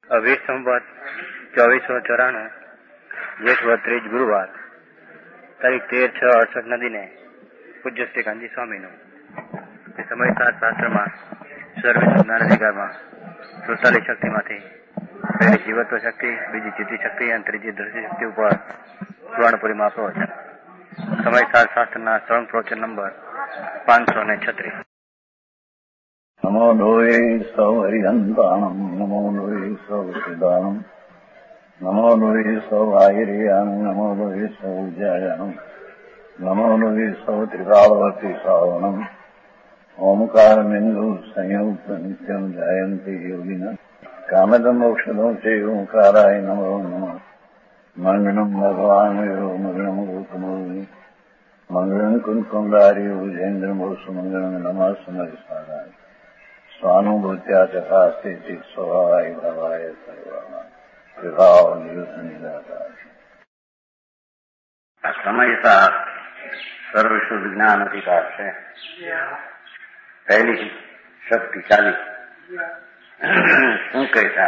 अभी संवत 2494 जेठ 30 गुरुवार तारीख 13/6/68 दिने पूज्य श्री कांजी स्वामी नो समय शास्त्र में सर्व ज्ञान अधिकार में 47 शक्ति में पहली जीवत्व शक्ति, बीजी चित्ती शक्ति और तीजी दृष्टि शक्ति पर स्वर्णपुरी में प्रवचन। समय शास्त्र स्वयं प्रवचन नंबर 536। नमो लोये सौ हरिहंताणम्, नमो लोये सौ सिदानम्, नमो लोये सौ आयर्याम्, नमो लोये सौ जयनम्, नमो लोये सौ त्रिकालवर्ती सावनम्, ओंकारमिन्दु संयुक्त नित्यम् जयन्ति योगिनः कामदम् मोक्षदम् च ओंकाराय नमो नमः। मंगलम् भगवान् विष्णु मंगलम् गौतमोनि मंगलम् कुंकुमधारी भुजेन्द्रमोसु मंगलम् नमः समरिसाराय स्वानुभूत्या चकास्ते स्वभावाय भवाय सर्वाणां विभाव नियुक्त। समय का सर्व शुद्ध ज्ञान अधिकार है। पहली शक्तिशाली શું કહેતા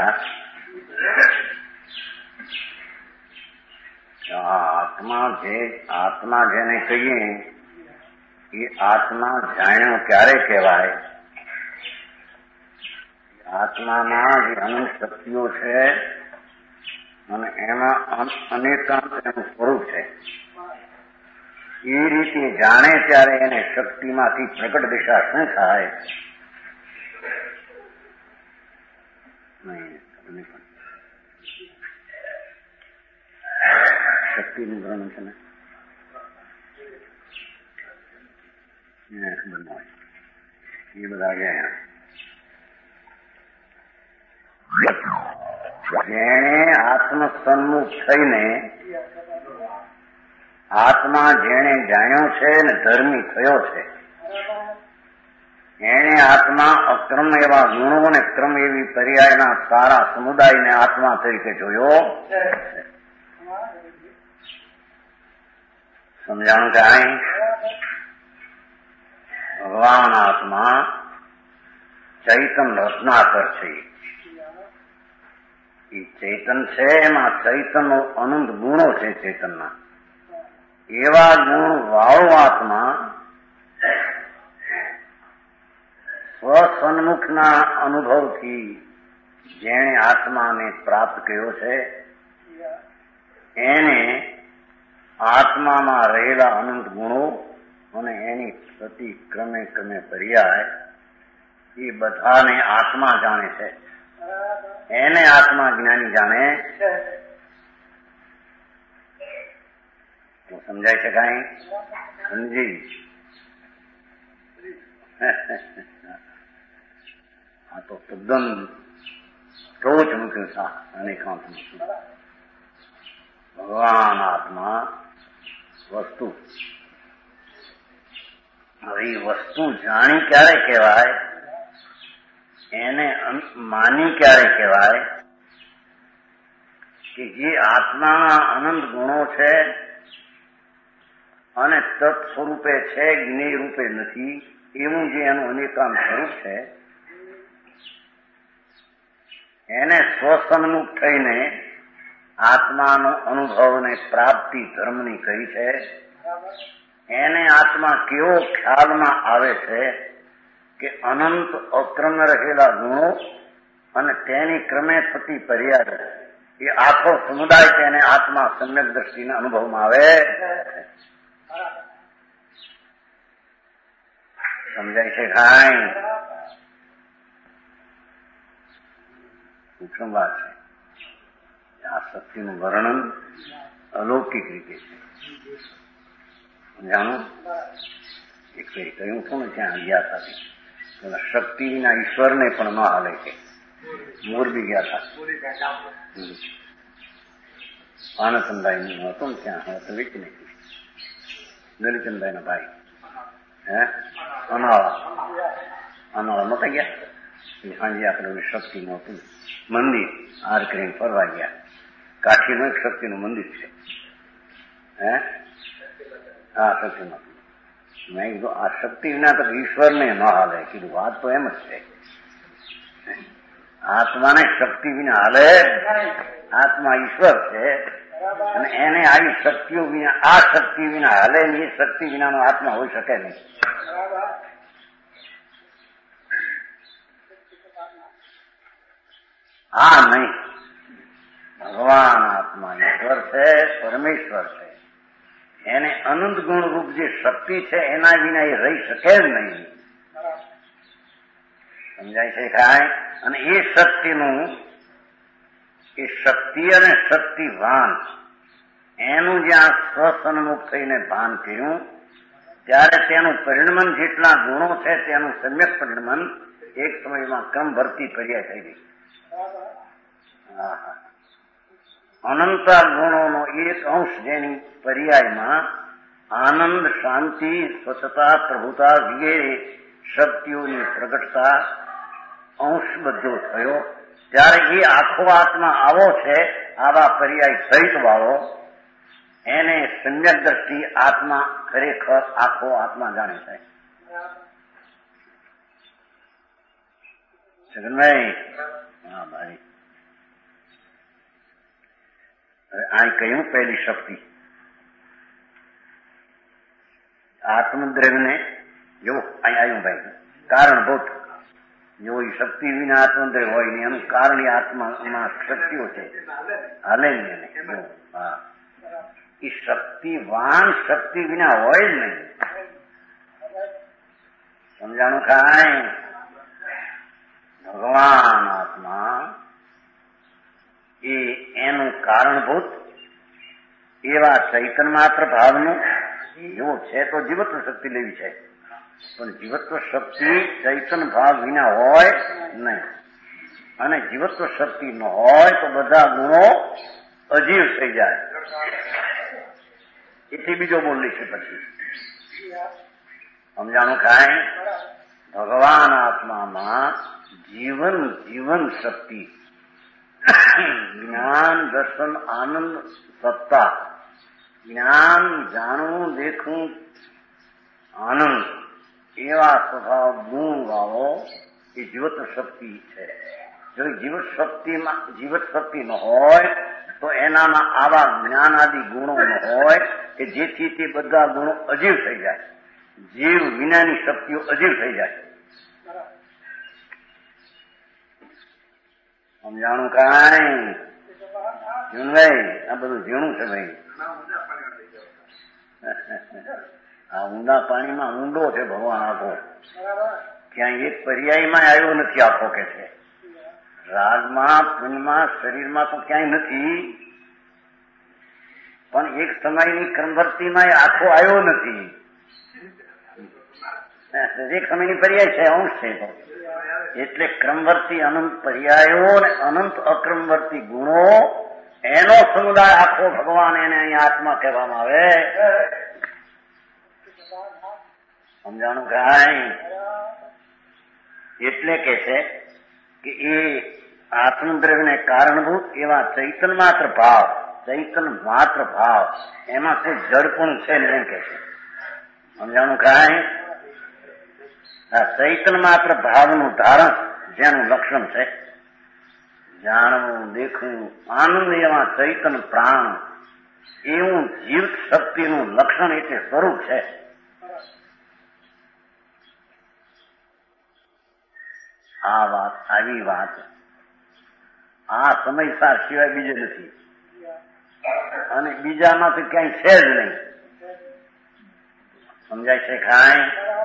આત્મા જેને કહીએ એ આત્મા જાણ્યો ક્યારે કહેવાય? આત્મામાં જે અનંત શક્તિઓ છે અને એમાં અનેકાંત એનું સ્વરૂપ છે. એ રીતે જાણે ત્યારે એને શક્તિમાંથી પ્રગટ દિશા શું થાય? શક્તિનું વર્ણન છે ને ખબર ન હોય એ બધા ગયા. જેણે આત્મસન્મુખ થઈને આત્મા જેણે જાણ્યો છે ને ધર્મી થયો છે, એને આત્મા અક્રમ એવા ગુણો ને ક્રમ એવી પર્યાયના સારા સમુદાયને આત્મા તરીકે જોયો. સમજાણું કાંઈ? ભગવાન આત્મા ચૈતન રત્નાકર છે. એ ચેતન છે, એમાં ચૈતનનો અનંત ગુણો છે. ચેતનના એવા ગુણ વાળો આત્મા સ્વસન્મુખના અનુભવથી જેણે આત્માને પ્રાપ્ત કર્યો છે એને આત્મામાં રહેલા અનંત ગુણો અને એની પ્રતિ ક્રમે ક્રમે પર્યાય એ બધાને આત્મા જાણે છે. એને આત્મા જ્ઞાની જાણે તો સમજાય છે કાંઈ? સમજી આ તો તદ્દન ટોચ મૂક્યું છે અનેકાંત મૂક્યું. ભગવાન આત્મા વસ્તુ. હવે એ વસ્તુ જાણી ક્યારે કહેવાય? એને માની ક્યારે કહેવાય? કે જે આત્માના અનંત ગુણો છે અને તત્ સ્વરૂપે છે, જ્ઞેય રૂપે નથી, એવું જે એનું અનેકાંત સ્વરૂપ છે એને સ્વસન્મુખ થઈને આત્માનો અનુભવ ને પ્રાપ્તિ ધર્મની કહી છે. એને આત્મા કેવો ખ્યાલમાં આવે છે કે અનંત અક્રમ રહેલા ગુણો અને તેની ક્રમે થતી પર્યાય એ આખો સમુદાય તેને આત્મા સમ્યક દ્રષ્ટિના અનુભવમાં આવે. સમજાય છે કાંઈ? સૂક્ષ્મ વાત છે. આ શક્તિનું વર્ણન અલૌકિક રીતે છે. જાણું એક ફેરી કહ્યું હતું ને ત્યાં ગયા હતા શક્તિના ઈશ્વરને પણ ન હાલે છે. મોરબી ગયા હતા આનંદભાઈ નું હતું ને ત્યાં હવે તો વેચી નાખ્યું. દલિચંદભાઈ ના ભાઈ અનાળા નતા ગયા. સાંજે આપણે શક્તિનું હતું મંદિર આર કરીને ફરવા ગયા. કાઠીનું એક શક્તિનું મંદિર છે. હા શક્તિનું. મેં કીધું આ શક્તિ વિના તો ઈશ્વરને ન હાલે. કીધું વાત તો એમ જ છે. આત્માને શક્તિ વિના હાલે. આત્મા ઈશ્વર છે અને એને આવી શક્તિઓ વિના, આ શક્તિ વિના હાલે એ શક્તિ વિનાનો આત્મા હોઈ શકે નહીં. હા નહીં, ભગવાન આત્મા ઈશ્વર છે, પરમેશ્વર છે. એને અનંત ગુણ રૂપ જે શક્તિ છે એના વિના એ રહી શકે જ નહીં. સમજાય છે કાંઈ? અને એ શક્તિનું, એ શક્તિ અને શક્તિવાન એનું જ્યાં સ્વસન્મુખ થઈને ભાન કર્યું ત્યારે તેનું પરિણમન જેટલા ગુણો છે તેનું સમ્યક પરિણમન એક સમયમાં ક્રમ ભરતી પર્યાય થઈ ગઈ. અનંત ગુણોનો એક અંશ જેની પર્યાયમાં આનંદ, શાંતિ, સ્વચ્છતા, પ્રભુતા વગેરે શક્તિઓની પ્રગટતા અંશ બધો થયો ત્યારે એ આખો આત્મા આવો છે, આવા પર્યાય સહિત વાળો, એને સમ્યક દ્રષ્ટિ આત્મા ખરેખર આખો આત્મા જાણે છે. છગનભાઈ, હા ભાઈ, હવે આ કહ્યું પહેલી શક્તિ આત્મદ્રવ્યને જો અહીં આવ્યું ભાઈ કારણભૂત. જો એ શક્તિ વિના આત્મદ્રવ્ય હોય ને એનું કારણ એ આત્મામાં શક્તિઓ છે, હાલે નહીં. હા, એ શક્તિવાન શક્તિ વિના હોય જ નહીં. સમજાણું કાંઈ? ભગવાન આત્મા એ એનું કારણભૂત એવા ચૈતન્ય માત્ર ભાવનું એવું છે તો જીવત્વ શક્તિ લેવી છે, પણ જીવત્વ શક્તિ ચૈતન્ય ભાવ વિના હોય નહીં. અને જીવત્વ શક્તિ ન હોય તો બધા ગુણો અજીવ થઈ જાય. એથી બીજો બોલી છે પછી સમજાણું કાંઈ? ભગવાન આત્મામાં જીવન શક્તિ, જ્ઞાન, દર્શન, આનંદ, સત્તા, જ્ઞાન, જાણવું, દેખવું, આનંદ એવા સ્વભાવ ગુણ વાળો એ જીવત શક્તિ છે. જો જીવત શક્તિ ન હોય તો એનામાં આવા જ્ઞાન આદિ ગુણો ન હોય કે જેથી તે બધા ગુણો અજીવ થઈ જાય. જીવ વિનાની શક્તિઓ અજીવ થઈ જાય. સમજાણું કાંઈ? જીવનભાઈ, આ બધું ઝીણું છે ભાઈ. આ ઊંડા પાણીમાં ઊંડો છે ભગવાન આખો. ક્યાંય એક પર્યાયમાં આવ્યો નથી આખો કે છે. રાગમાં, પુણ્યમાં, શરીરમાં તો ક્યાંય નથી, પણ એક સમયની ક્રમવર્તીમાં આખો આવ્યો નથી. એક સમયની પર્યાય છે, અંશ છે. એટલે ક્રમવર્તી અનંત પર્યાયો અને અનંત અક્રમવર્તી ગુણો એનો સમુદાય આખો ભગવાન, એને અહીંયા આત્મા કહેવામાં આવે. સમજાણું કાંઈ? એટલે કે છે કે એ આત્મદ્રવ્યને કારણભૂત એવા ચૈતન્ય માત્ર ભાવ, એમાં કોઈ જડપણું છે ને એમ કે છે. સમજાણું કાંઈ? આ ચૈતન્ય માત્ર ભાવનું ધારણ જેનું લક્ષણ છે, જાણવું, દેખવું, આનંદ એવા ચૈતન્ય પ્રાણ, એવું જીવત શક્તિનું લક્ષણ એટલે સ્વરૂપ છે. આ વાત, આવી વાત આ સમયસાર સિવાય બીજે નથી, અને બીજામાં તો ક્યાંય છે જ નહીં. સમજાય છે કાંઈ?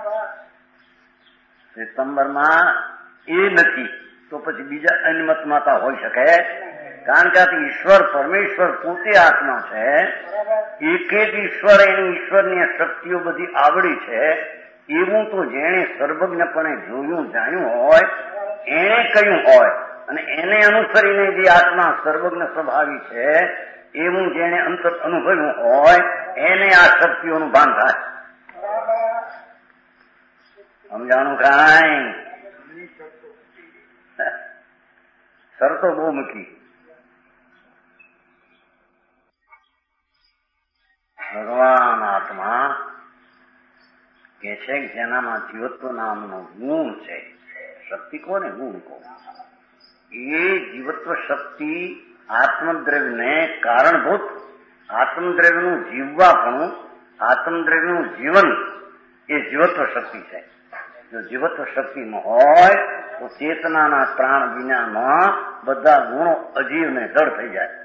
સિતંબરમાં એ નથી તો પછી બીજા અન્યમતમાં તો હોઈ શકે. કારણ કે આ ઈશ્વર પરમેશ્વર પોતે આત્મા છે. એક જ ઈશ્વર, એની ઈશ્વરની શક્તિઓ બધી આવડી છે. એવું તો જેણે સર્વજ્ઞપણે જોયું, જાણ્યું હોય, એને કહ્યું હોય, અને એને અનુસરીને જે આત્મા સર્વજ્ઞ સ્વભાવી છે એવું જેણે અંતર અનુભવ્યું હોય એને આ શક્તિઓનું ભાન થાય. સમજાણું કાંઈ? શરતો બહુ મૂકી. ભગવાન આત્મા કે છે જેનામાં જીવત્વ નામનો ગુણ છે. શક્તિ કોને ગુણ કહો? એ જીવત્વ શક્તિ આત્મદ્રવ્યને કારણભૂત, આત્મદ્રવ્યનું જીવવાપણું, આત્મદ્રવ્યનું જીવન એ જીવત્વ શક્તિ છે. જો જીવત્વ શક્તિ ન હોય તો ચેતનાના પ્રાણ વિનામાં બધા ગુણો અજીવને જડ થઈ જાય.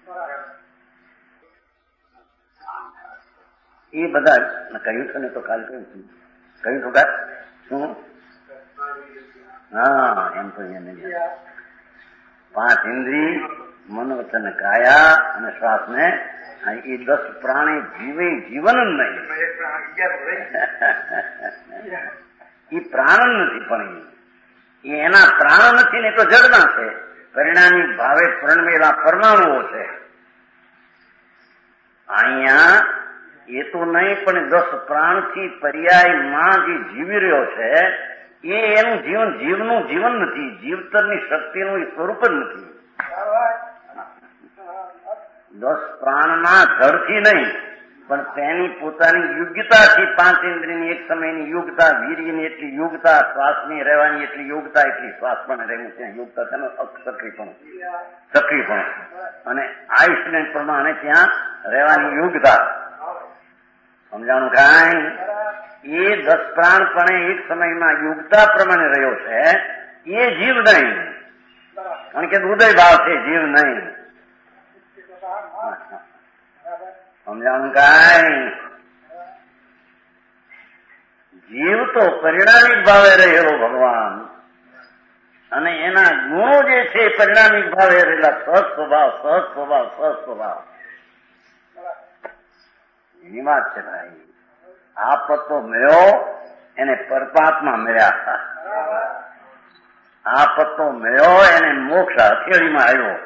એ બધા કહ્યું છે ને તો કાલે કહ્યું છું, કહ્યું છું કા શું? હા, એમ તો એને 5 ઇન્દ્રિય, મન વચન કાયા અને શ્વાસને એ 10 પ્રાણી જીવે જીવન જ નહીં. એ પ્રાણ નથી, પણ એના પ્રાણ નથી ને તો જડના છે. પરિણામી ભાવે પરણવેલા પરમાણુઓ છે. અહીંયા એ તો નહીં, પણ 10 પ્રાણથી પર્યાયમાં જે જીવી રહ્યો છે એ એનું જીવન જીવનું જીવન નથી, જીવતરની શક્તિનું એ સ્વરૂપ જ નથી. 10 પ્રાણના જળથી નહીં, પણ તેની પોતાની યોગ્યતાથી 5 ઇન્દ્રિયની એક સમયની યોગ્યતા, વીર્યની એટલી યોગ્યતા, શ્વાસની રહેવાની એટલી યોગ્યતા, એટલી શ્વાસ પણ રહેવું ત્યાં યોગ્યતા, તેનો સક્રિયપણું અને આયુષ્યને પ્રમાણે ત્યાં રહેવાની યોગ્યતા. સમજાણું કાંઈ? એ 10 પ્રાણ પણ એક સમયમાં યોગ્યતા પ્રમાણે રહ્યો છે, એ જીવ નહીં. કારણ કે ઉદય ભાવ છે, જીવ નહીં. સમજાણું કાંઈ? જીવ તો પરિણામિક ભાવે રહેલો ભગવાન અને એના ગુણો જે છે પરિણામિક ભાવે રહેલા સહજ સ્વભાવ, સહજ સ્વભાવ, સહજ સ્વભાવ. એની વાત છે ભાઈ. આ પત્તો મળ્યો એને પરમાત્મા મળ્યા હતા. આ પત્તો મળ્યો એને મોક્ષ હથેળીમાં આવ્યો.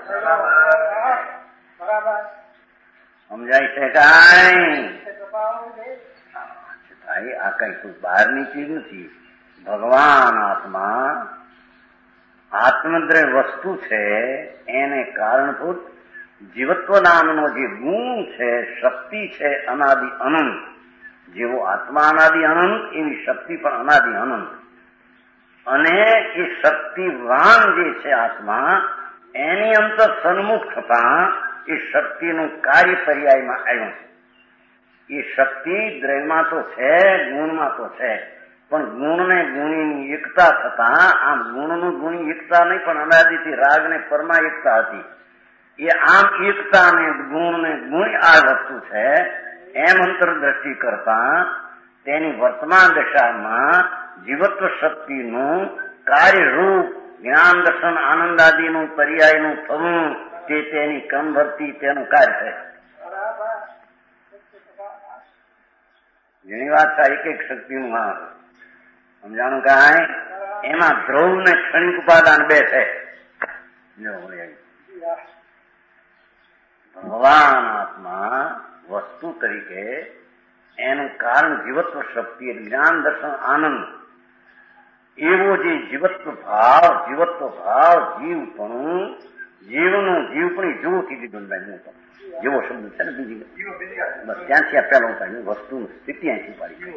સમજાય છે કાંઈ? ભાઈ આ કઈ કોઈ બહારની ચીજ નથી. ભગવાન આત્મા આત્મદ્રવ્ય વસ્તુ છે, એને કારણભૂત જીવત્વ નામનો જે ગુણ છે, શક્તિ છે, અનાદિ અનંત. જેવો આત્મા અનાદિ અનંત, એની શક્તિ પણ અનાદિ અનંત. અને એ શક્તિવાન જે છે આત્મા, એની અંતર સન્મુખ થતા એ શક્તિનું કાર્ય પર્યાયમાં આવ્યું. એ શક્તિ દ્રવ્યમાં તો છે, ગુણમાં તો છે, પણ ગુણને ગુણીની એકતા થતા, આમ ગુણનું ગુણી એકતા નહીં, પણ અનાદિથી રાગને પરમાં એકતા હતી. એ આમ એકતા ને ગુણ ને ગુણ આ વસ્તુ છે એમ અંતરદ્રષ્ટિ કરતા તેની વર્તમાન દશામાં જીવત્વ શક્તિનું કાર્યરૂપ જ્ઞાન દર્શન આનંદ આદિનું પર્યાયનું થવું તે તેની કમભરતી તેનું કાર્ય છે. ઘણી વાત છે એક એક શક્તિનું આ સમજાણું કાંઈ? એમાં ધ્રુવ ને ક્ષણિક ઉપાદાન 2 છે. ભગવાન આત્મા વસ્તુ તરીકે એનું કારણ જીવત્વ શક્તિ, જ્ઞાન દર્શન આનંદ, એવો જે જીવત્વ ભાવ જીવપણું, જીવનું જીવપણી જીવોથી લીધું. જેવો શબ્દ છે ને બીજી બસ ત્યાંથી આ પહેલો કાઢ્યું. વસ્તુની સ્થિતિ અહીંથી પાડી.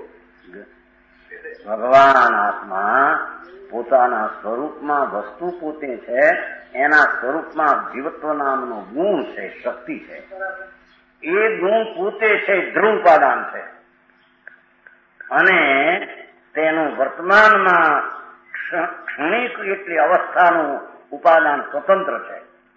ભગવાન આત્મા પોતાના સ્વરૂપમાં વસ્તુ પોતે છે, એના સ્વરૂપમાં જીવત્વ નામનો ગુણ છે, શક્તિ છે. એ ગુણ પોતે છે ધ્રુવ ઉપાદાન છે અને તેનું વર્તમાનમાં ક્ષણિક એટલી અવસ્થાનું ઉપાદાન સ્વતંત્ર છે.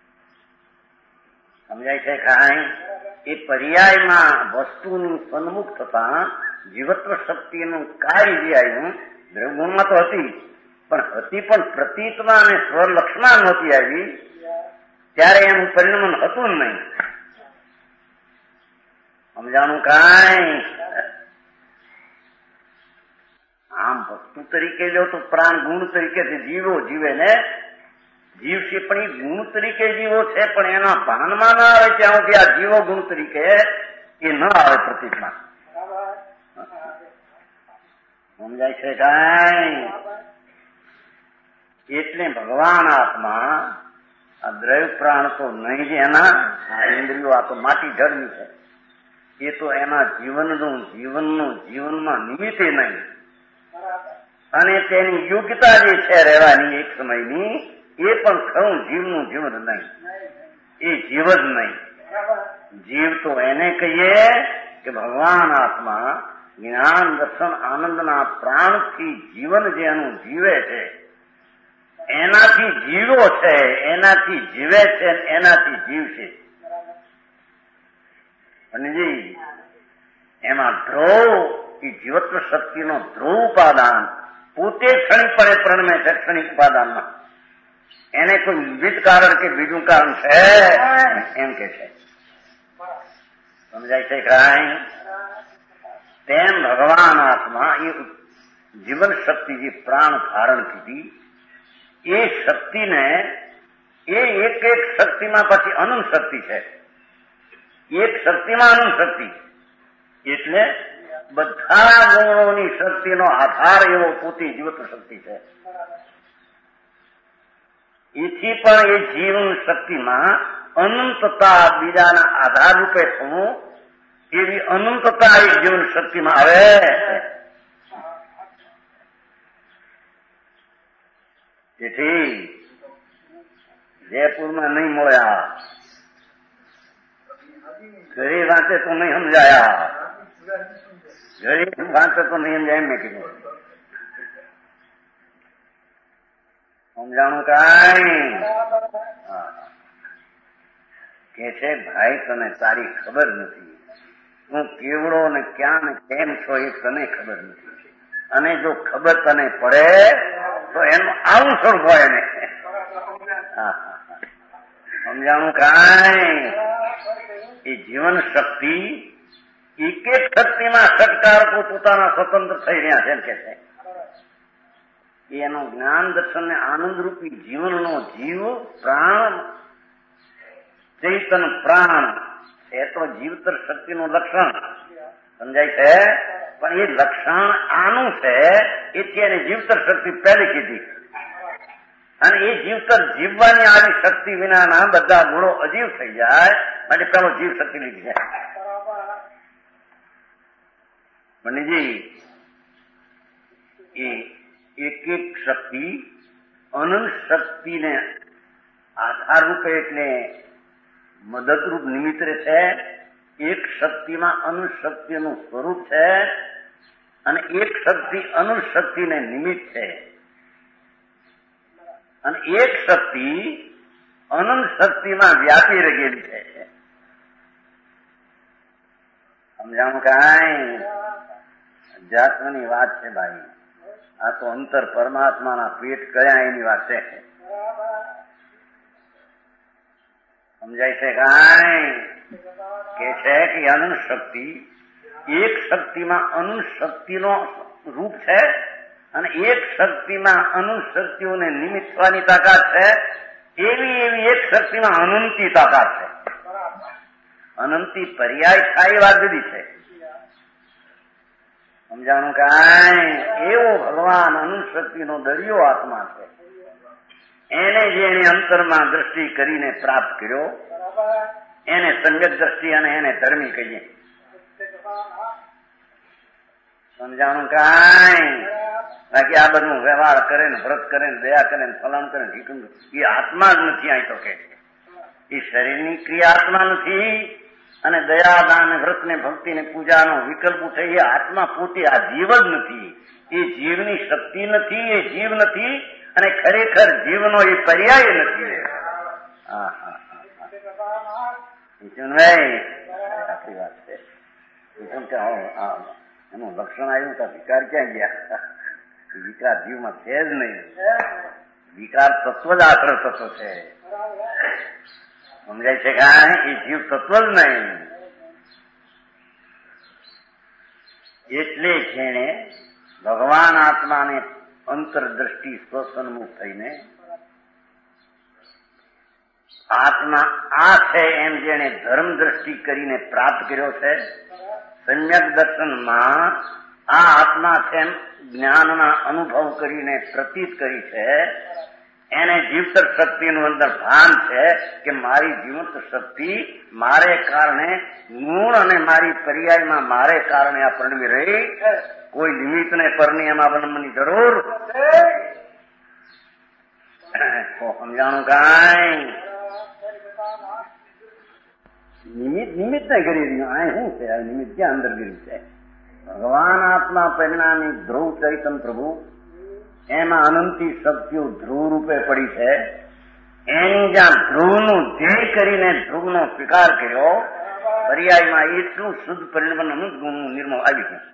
સમજાય છે કાંઈ? એ પર્યાયમાં વસ્તુનું સન્મુખ થતા જીવત્વ શક્તિનું કાર્ય જે આવ્યું દ્રવ્યગુણમાં તો હતી, પણ પ્રતીતમાં અને સ્વલક્ષમાં નહોતી આવી, ત્યારે એનું પરિણમન હતું જ નહીં. સમજાણું કાંઈ? આમ વસ્તુ તરીકે લો તો પ્રાણ ગુણ તરીકે જીવે ને જીવ છે, પણ એ ગુણ તરીકે જીવો છે, પણ એના ભાનમાં ના આવે ત્યાં સુધી આ જીવો ગુણ તરીકે એ ન આવે પ્રતીકમાં. સમજાય છે કાંઈ? એટલે ભગવાન આત્મા આ દ્રવ્ય પ્રાણ તો નહીં જ એના, આ ઇન્દ્રિયો આ તો માટી જળની છે, એ તો એના જીવનમાં નિમિત્તે નહીં. અને તેની યોગ્યતા જે છે રહેવાની એક સમયની, એ પણ ખરું જીવનું જીવ જ નહીં, એ જીવ જ નહીં. જીવ તો એને કહીએ કે ભગવાન આત્મા જ્ઞાન દર્શન આનંદના પ્રાણથી જીવન જે એનું જીવે છે, એનાથી જીવો છે, એનાથી જીવે છે, એનાથી જીવશે. અને એમાં ધ્રુવ એ જીવત્વ શક્તિનો ધ્રુવ ઉપાદાન પોતે ક્ષણિકપણે પ્રણમે છે. ક્ષણિક ઉપાદાનમાં એને કોઈ વિવિધ કારણ કે બીજું કારણ છે એમ કે છે. સમજાય છે કાંઈ? તેમ ભગવાન આત્મા એ જીવન શક્તિ જે પ્રાણ ધારણ કીધી, એ શક્તિને એ એક એક શક્તિમાં પછી અનંત શક્તિ છે. એક શક્તિમાં અનંત શક્તિ એટલે બધા ગુણોની શક્તિનો આધાર એવો પોતે જીવત્વ શક્તિ છે. એથી પણ એ જીવન શક્તિમાં અનંતતા બીજાના આધાર રૂપે થવું, એવી અનંતતા એ જીવન શક્તિમાં આવે. તેથી જયપુરમાં નહીં મળ્યા, ઘરે વાંચે તો નહીં સમજાયા, ઘરે વાંચે તો નહીં સમજાય એમ મેં કીધું. સમજાણું કાંઈ? કે છે ભાઈ તને તારી ખબર નથી, તું કેવડો ને ક્યાં ને કેમ છો એ તને ખબર નથી, અને જો ખબર તને પડે તો એનું આવું સ્વરૂપ હોય ને. સમજાણું કાંઈ? એ જીવન શક્તિ એક એક શક્તિમાં સત્કારકો પોતાના સ્વતંત્ર થઈ રહ્યા છે એમ કે છે. એનું જ્ઞાન દર્શન ને આનંદરૂપી જીવનનો જીવ પ્રાણ ચૈતન પ્રાણ એ તો જીવતર શક્તિનું લક્ષણ સમજાય છે. પણ એ લક્ષણ આનું છે, એથી એને જીવતર શક્તિ પહેલી કીધી. અને એ જીવતર જીવવાની આવી શક્તિ વિનાના બધા ગુણો અજીવ થઈ જાય માટે પેલો જીવ શક્તિ લીધી છે. મનીજી એ એક એક શક્તિ અનંત શક્તિને આધાર રૂપે એટલે મદદરૂપ નિમિત્ત છે. એક શક્તિમાં અનંત શક્તિનું સ્વરૂપ છે અને એક શક્તિ અનંત શક્તિને નિમિત્ત છે. અને એક શક્તિ અનંત શક્તિમાં વ્યાપી રહેલી છે. સમજાણું કાંઈ? જાતની વાત છે ભાઈ. આ તો અંતર પરમાત્માના પેટ કયા એની વાત છે. સમજાય છે કાંઈ? કે છે કે અનંત શક્તિ એક શક્તિમાં અનંત શક્તિનો રૂપ છે અને એક શક્તિમાં અનંત શક્તિઓને નિમિત્ત થવાની તાકાત છે. એવી એક શક્તિમાં અનંતી તાકાત છે. અનંતી પર્યાય થાય વાત જુદી છે. સમજાણું કાંઈ? એવો ભગવાન અનંત શક્તિનો દરિયો આત્મા છે. એને જેને અંતરમાં દ્રષ્ટિ કરીને પ્રાપ્ત કર્યો એને સમ્યક દ્રષ્ટિ અને એને ધર્મી કહીએ. સમજાણું કાંઈ? બાકી આ બધું વ્યવહાર કરે ને વ્રત કરે ને દયા કરે ને ફલાણ કરે ને એ આત્મા જ નથી. અહીં તો કે એ શરીરની ક્રિયા આત્મા નથી અને દયા દાન વ્રત ને ભક્તિ ને પૂજાનો વિકલ્પ ઉઠે એ આત્મા પોતે આ જીવ જ નથી. એ જીવની શક્તિ નથી, એ જીવ નથી અને ખરેખર જીવનો એ પર્યાય નથી. આટલી વાત છે. એનું લક્ષણ આવ્યું તો વિકાર ક્યાં ગયા? વિકાર જીવમાં છે જ નહીં. વિકાર તત્વ જ આશ્રય તત્વ છે. સમજાય છે કાંઈ? એ જીવ તત્વ જ નહીં. એટલે જેણે ભગવાન આત્માને અંતરદ્રષ્ટિ સ્વસન્મુખ થઈને આત્મા આ છે એમ જેને ધર્મ દ્રષ્ટિ કરીને પ્રાપ્ત કર્યો છે. સમ્યક દર્શનમાં આ આત્મા છે એમ જ્ઞાનના અનુભવ કરીને પ્રતીત કરી છે. એને જીવતર શક્તિનું અંદર ભાન છે કે મારી જીવંત શક્તિ મારે કારણે ગુણ અને મારી પર્યાયમાં મારે કારણે આ પરણવી રહી. કોઈ નિમિત્તને પરની એમાં અવલંબનની જરૂર તો સમજાણું કાંઈ નિમિત્ત ને કરી રહ્યું. આ શું છે? નિમિત્ત ક્યાં અંદર ગયું છે? ભગવાન આત્મા પરિણામી ધ્રુવ ચૈતન પ્રભુ, એમાં અનંતી શક્તિઓ ધ્રુવ રૂપે પડી છે. એની જ્યાં ધ્રુવનું ધ્યેય કરીને ધ્રુવનો સ્વીકાર કર્યો, પર્યાયમાં એટલું શુદ્ધ પરિણામ અનંત ગુણનું નિર્મળ આવી ગયું.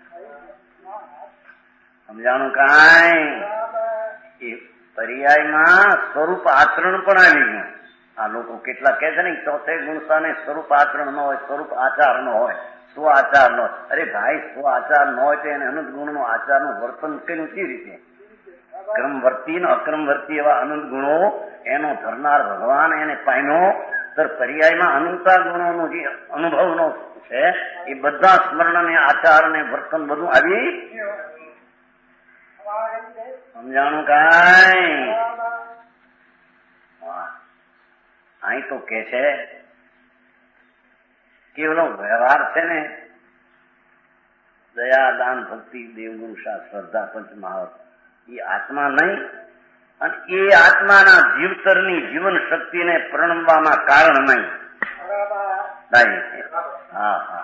સમજાણું કાંઈ? એ પર્યાયમાં સ્વરૂપ આચરણ પણ આવી ગયું. આ લોકો કેટલા કહે છે ને ચોથે ગુણસ્થાને સ્વરૂપ આચરણ ન હોય, સ્વરૂપ આચાર ન હોય, સ્વ આચાર ન હોય. અરે ભાઈ, સ્વ આચાર ન હોય તો એને અનંત ગુણનો આચારનું વર્તન કર્યું કેવી રીતે? ક્રમવર્તી ને અક્રમવર્તી એવા અનંત ગુણો એનો ધરનાર ભગવાન એને પામ્યો. તો પર્યાયમાં અનંતા ગુણોનો જે અનુભવનો છે એ બધા સ્મરણ ને આચાર ને વર્તન બધું આવી. સમજાણું કાંઈ? અહીં તો કે છે કેવલો વ્યવહાર છે ને, દયા, દાન, ભક્તિ, દેવગુરુ, શ્રદ્ધા, પંચમહાવત, એ આત્મા નહીં. અને એ આત્માના જીવતરની જીવન શક્તિને પ્રણમવામાં કારણ નહીં. હા હા,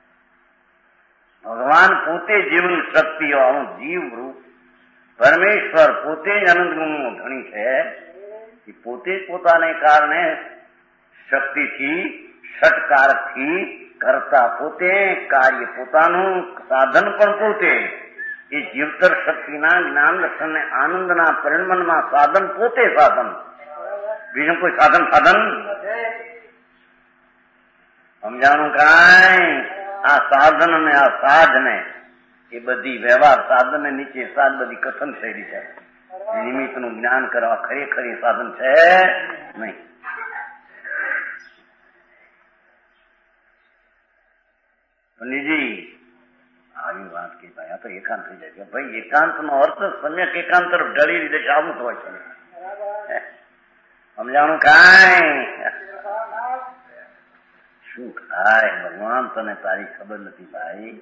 ભગવાન પોતે જીવન શક્તિઓ, જીવ રૂપ પરમેશ્વર પોતે જ અનંત ગુણનો ધણી છે. એ પોતે જ પોતાને કારણે શક્તિથી, ષટકારથી કરતા પોતે, કાર્ય પોતાનું, સાધન પણ પોતે. એ જીવતર શક્તિના જ્ઞાન દર્શન ને આનંદના પરિણમનમાં સાધન પોતે સાધન, બીજું કોઈ સાધન સમજાણું કાંઈ? આ સાધન ને આ સાધને એ બધી વ્યવહાર સાધન ને નીચે સાધ બધી કથન થયેલી છે. નિમિત્ત નું જ્ઞાન કરવા ખરેખર એ સાધન છે નહીં. પંડિતજી આવી વાત કે ભાઈ આ તો એકાંત થઈ જાય. ભાઈ એકાંત નો અર્થ સમ્યક એકાંત તરફ ઢળી રીતે આવતું હોય છે. સમજાણું કાંઈ? શું ખાય ભગવાન, તને તારી ખબર નથી ભાઈ.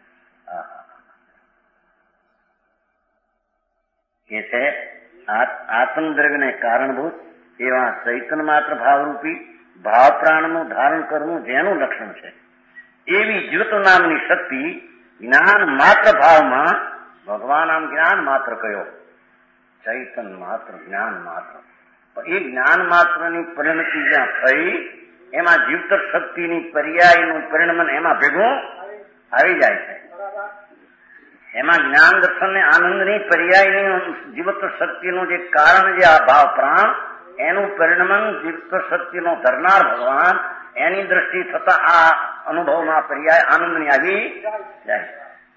કે છે આત્મદ્રવ્યને કારણભૂત એવા ચૈતન્ય માત્ર ભાવરૂપી ભાવ પ્રાણનું ધારણ કરવું જેનું લક્ષણ છે, એવી જીવત નામની શક્તિ જ્ઞાન માત્ર ભાવમાં, ભગવાન આમ જ્ઞાન માત્ર કયો, ચૈતન માત્ર, જ્ઞાન માત્ર. એ જ્ઞાન માત્રની પરિણતિ જ્યાં થઈ એમાં જીવતર શક્તિની પર્યાયનું પરિણમન એમાં ભેગું આવી જાય છે. એમાં જ્ઞાન દર્શન ને આનંદની પર્યાયની જીવતર શક્તિનું જે કારણ, જે આ ભાવ પ્રાણ, એનું પરિણમન જીવતર શક્તિનો ધરનાર ભગવાન, એની દ્રષ્ટિ થતા આ અનુભવમાં પર્યાય આનંદની આવી જાય.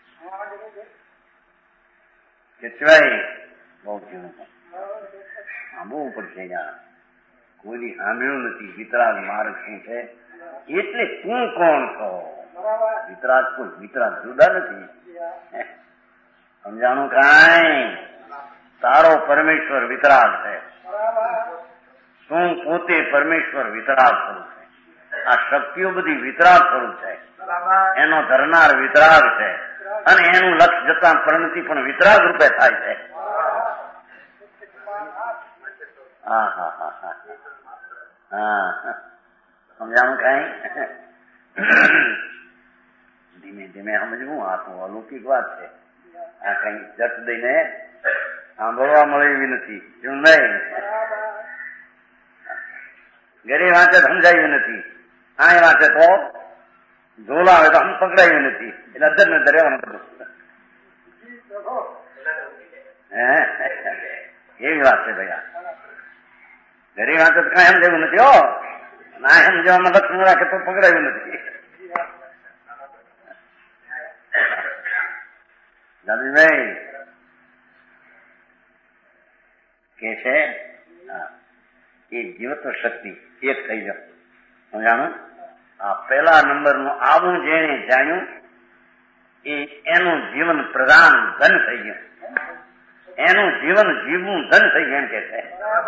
કે સિવાય બહુ જીવન સાંભળવું પડશે. યાર કોઈની સાંભળ્યું નથી વિતરાગ માર્ગ શું છે, એટલે તું કોણ છો? વિતરાગ કોઈ વિતરાગ જુદા નથી. સમજાણું કાંઈ? તારો પરમેશ્વર વિતરાગ છે, તું પોતે પરમેશ્વર વિતરાગ સ્વરૂપ છે. આ શક્તિઓ બધી વિતરાગ સ્વરૂપ છે, એનો ધરનાર વિતરાગ છે, અને એનું લક્ષ જતા પરિણતિ પણ વિતરાગ રૂપે થાય છે. હા હા હા હા હા, સમજાણું કાંઈ? ધીમે ધીમે સમજવું. આ તો અલૌકિક વાત છે. આ કઈ જટ દઈને સાંભળવા મળે એવી નથી. શું નહીં? ઘરે વાંચે સમજાયું નથી, આ વાંચે તો ઝોલા આવે તો આમ પકડાયું નથી. એટલે અધર ને રહેવાનું બધું. એવી વાત છે ભાઈ. ઘરે વાંચે તો કઈ સમજાયું નથી. હો ના સમજવામાં લક્ષણ રાખે તો પકડાયું નથી. દાદીભાઈ કે છે એ જીવત્વ શક્તિ એક થઈ જાય. સમજાણું? આ પહેલા નંબરનું આવું જેને જાણ્યું એનું જીવન પ્રધાન ધન થઈ ગયું, એનું જીવન જીવવું ધન થઈ ગયું એમ કે છે.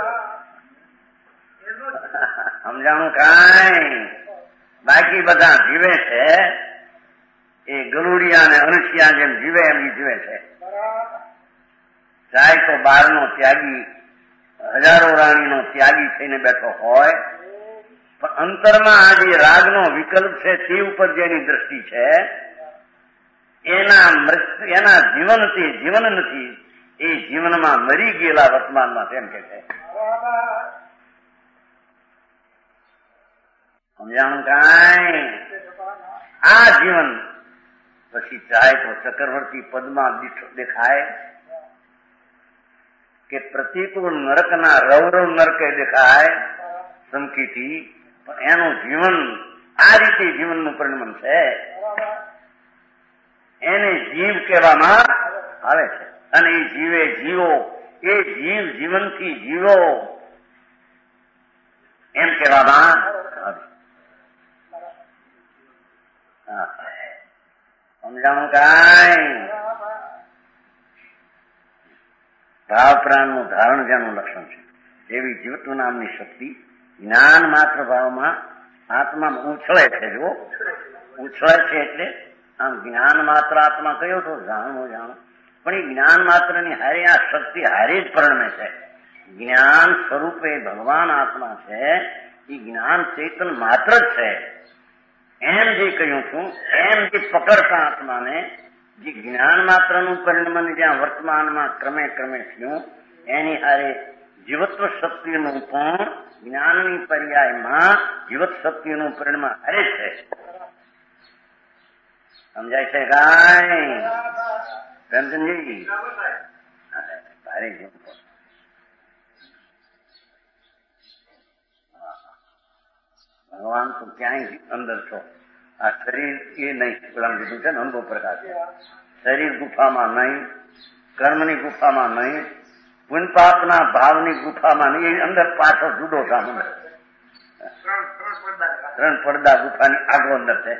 સમજાણું કાંઈ? બાકી બધા જીવે છે એ ગલુડિયા અને અણસિયા જેમ જીવે એમ જીવે છે. ચાહે તો બહારનો ત્યાગી હજારો રાણીનો ત્યાગી થઈને બેઠો હોય, પણ અંતરમાં આ જે રાગનો વિકલ્પ છે તે ઉપર જેની દ્રષ્ટિ છે, એના જીવનથી જીવન નથી, એ જીવનમાં મરી ગયેલા વર્તમાનમાં તેમ કે છે. સમજાણું કાંઈ? આ જીવન પછી ચાહે તો ચક્રવર્તી પદમાં દેખાય કે પ્રતિકૂળ નરકના રવરવ નરકે દેખાય ધમકીથી, પણ એનું જીવન આ રીતે જીવનનું પરિણામ છે. એને જીવ કહેવામાં આવે છે. અને એ જીવે જીવો, એ જીવ જીવનથી જીવો એમ કહેવામાં આવે. સમજાણું કાંઈ? ભાવ પ્રાણનું ધારણ જેનું લક્ષણ છે, એવી જીવત્વ નામની શક્તિ જ્ઞાન માત્ર ભાવમાં આત્મામાં ઉછળે છે. જો ઉછળે છે એટલે આમ જ્ઞાન માત્ર આત્મા કયો તો જાણો, પણ એ જ્ઞાન માત્રની હારે આ શક્તિ હારે જ પરિણમે છે. જ્ઞાન સ્વરૂપે ભગવાન આત્મા છે, એ જ્ઞાન ચેતન માત્ર જ છે. એમ જે કહ્યું છું, એમ જે પકડતા આત્માને જે જ્ઞાન માત્રનું પરિણમન જ્યાં વર્તમાનમાં ક્રમે ક્રમે થયું, એની હારે જીવત્વ શક્તિનું પણ જ્ઞાનની પર્યાયમાં જીવત શક્તિનું પરિણમ હારે છે. સમજાય છે કાંઈ? પ્રેમચંદજી ભારે જેવું ભગવાન તો ક્યાંય અંદર છો. આ શરીર એ નહીં, પેલા કીધું છે ને અનુભવ પ્રકાશ. શરીર ગુફામાં નહીં, કર્મની ગુફામાં નહીં, પુણ્યપાપના ભાવની ગુફામાં નહીં, એ અંદર પાછળ જુદો સામે 3 પડદા ગુફાની આગળ અંદર છે.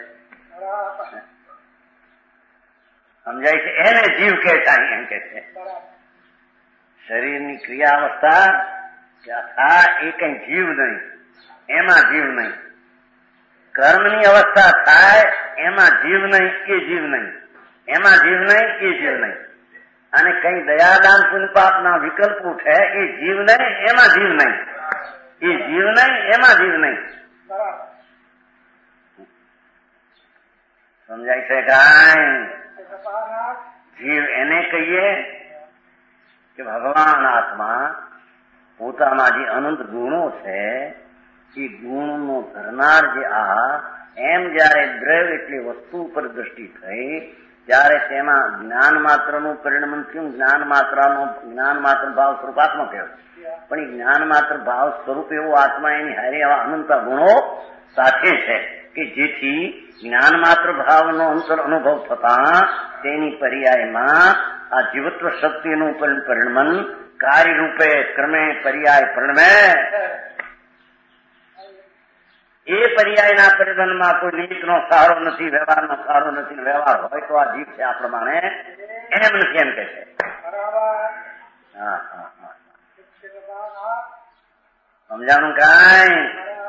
સમજાય છે? એને જીવ કે છે. એમ કે છે શરીરની ક્રિયા અવસ્થા એ કઈ જીવ નહીં, એમાં જીવ નહીં. કર્મની અવસ્થા થાય એમાં જીવ નહીં, એ જીવ નહીં. એમાં જીવ નહીં, એ જીવ નહીં. અને કઈ દયાદાન પુણ્યપાપના વિકલ્પ ઉઠે, એ જીવ નહીં, એમાં જીવ નહીં. એ જીવ નહીં, એમાં જીવ નહીં. સમજાય છે કાંઈ? જીવ એને કહીએ કે ભગવાન આત્મા પોતામાં જે અનંત ગુણો છે, એ ગુણનો ધરનાર જે એમ જયારે દ્રવ્ય એટલી વસ્તુ ઉપર દ્રષ્ટિ થઈ, ત્યારે તેમાં જ્ઞાન માત્રનું પરિણમન થયું. જ્ઞાન માત્ર ભાવ સ્વરૂપ આત્મા કહેવાય, પણ એ જ્ઞાન માત્ર ભાવ સ્વરૂપ એવો આત્મા એની હારે એવા અનંત ગુણો સાથે છે કે જેથી જ્ઞાન માત્ર ભાવનો અંતર અનુભવ થતા તેની પર્યાયમાં આ જીવત્વ શક્તિનું પરિણમન કાર્યરૂપે ક્રમે પર્યાય પરિણમે. એ પર્યાયના પરિબંધમાં કોઈ નિમિત્તનો સહારો નથી, વ્યવહારનો સહારો નથી. વ્યવહાર હોય તો આ જીવ છે આ પ્રમાણે એમ નથી, એમ કે છે. સમજાણું કાંઈ?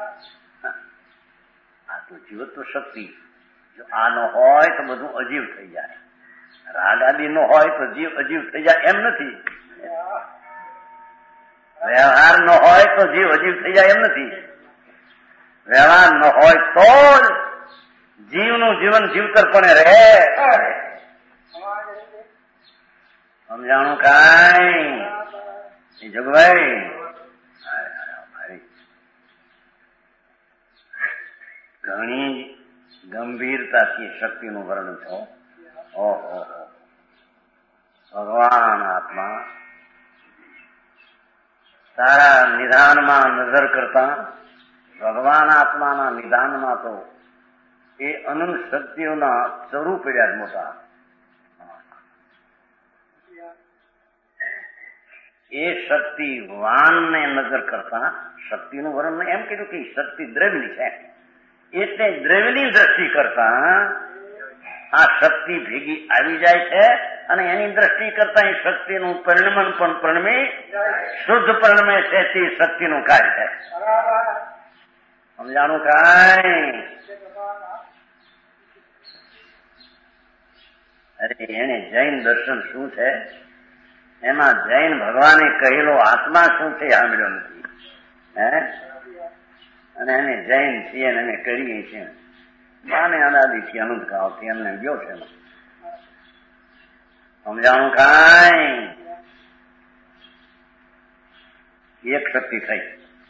આ તો જીવત્વ શક્તિ જો આ ન હોય તો બધું અજીવ થઈ જાય. રાગ આદિ નો હોય તો જીવ અજીવ થઈ જાય એમ નથી. વ્યવહાર ન હોય તો જીવ અજીવ થઈ જાય એમ નથી. વ્યવહાર ન હોય તો જીવનું જીવન જીવતરપણે રહે. સમજાણું કાંઈ? જગભાઈ ઘણી ગંભીરતાથી શક્તિનું વર્ણન છો. ઓહો, ભગવાન આત્મા સારા નિધાનમાં નજર કરતા ભગવાન આત્માના નિધાનમાં તો એ અનંત શક્તિઓના સ્વરૂપ રહ્યા મોટા. એ શક્તિ વાનને નજર કરતા શક્તિનું વર્ણન એમ કીધું કે શક્તિ દ્રવ્યની છે, એટલે દ્રવ્યની દ્રષ્ટિ કરતા આ શક્તિ ભેગી આવી જાય છે અને એની દ્રષ્ટિ કરતા એ શક્તિનું પરિણમન પણ પરિણમે શુદ્ધ પરિણમે છે. તે શક્તિનું કાર્ય છે. સમજાણું કાંઈ? અરે એને જૈન દર્શન શું છે એમાં જૈન ભગવાને કહેલો આત્મા શું છે સાંભળ્યો નથી. અને એને જૈન છીએ એને કરીએ છીએ માને અનાદિથી અનુદકાળથી એમને ગયો છે. સમજાણું કાંઈ એક શક્તિ થઈ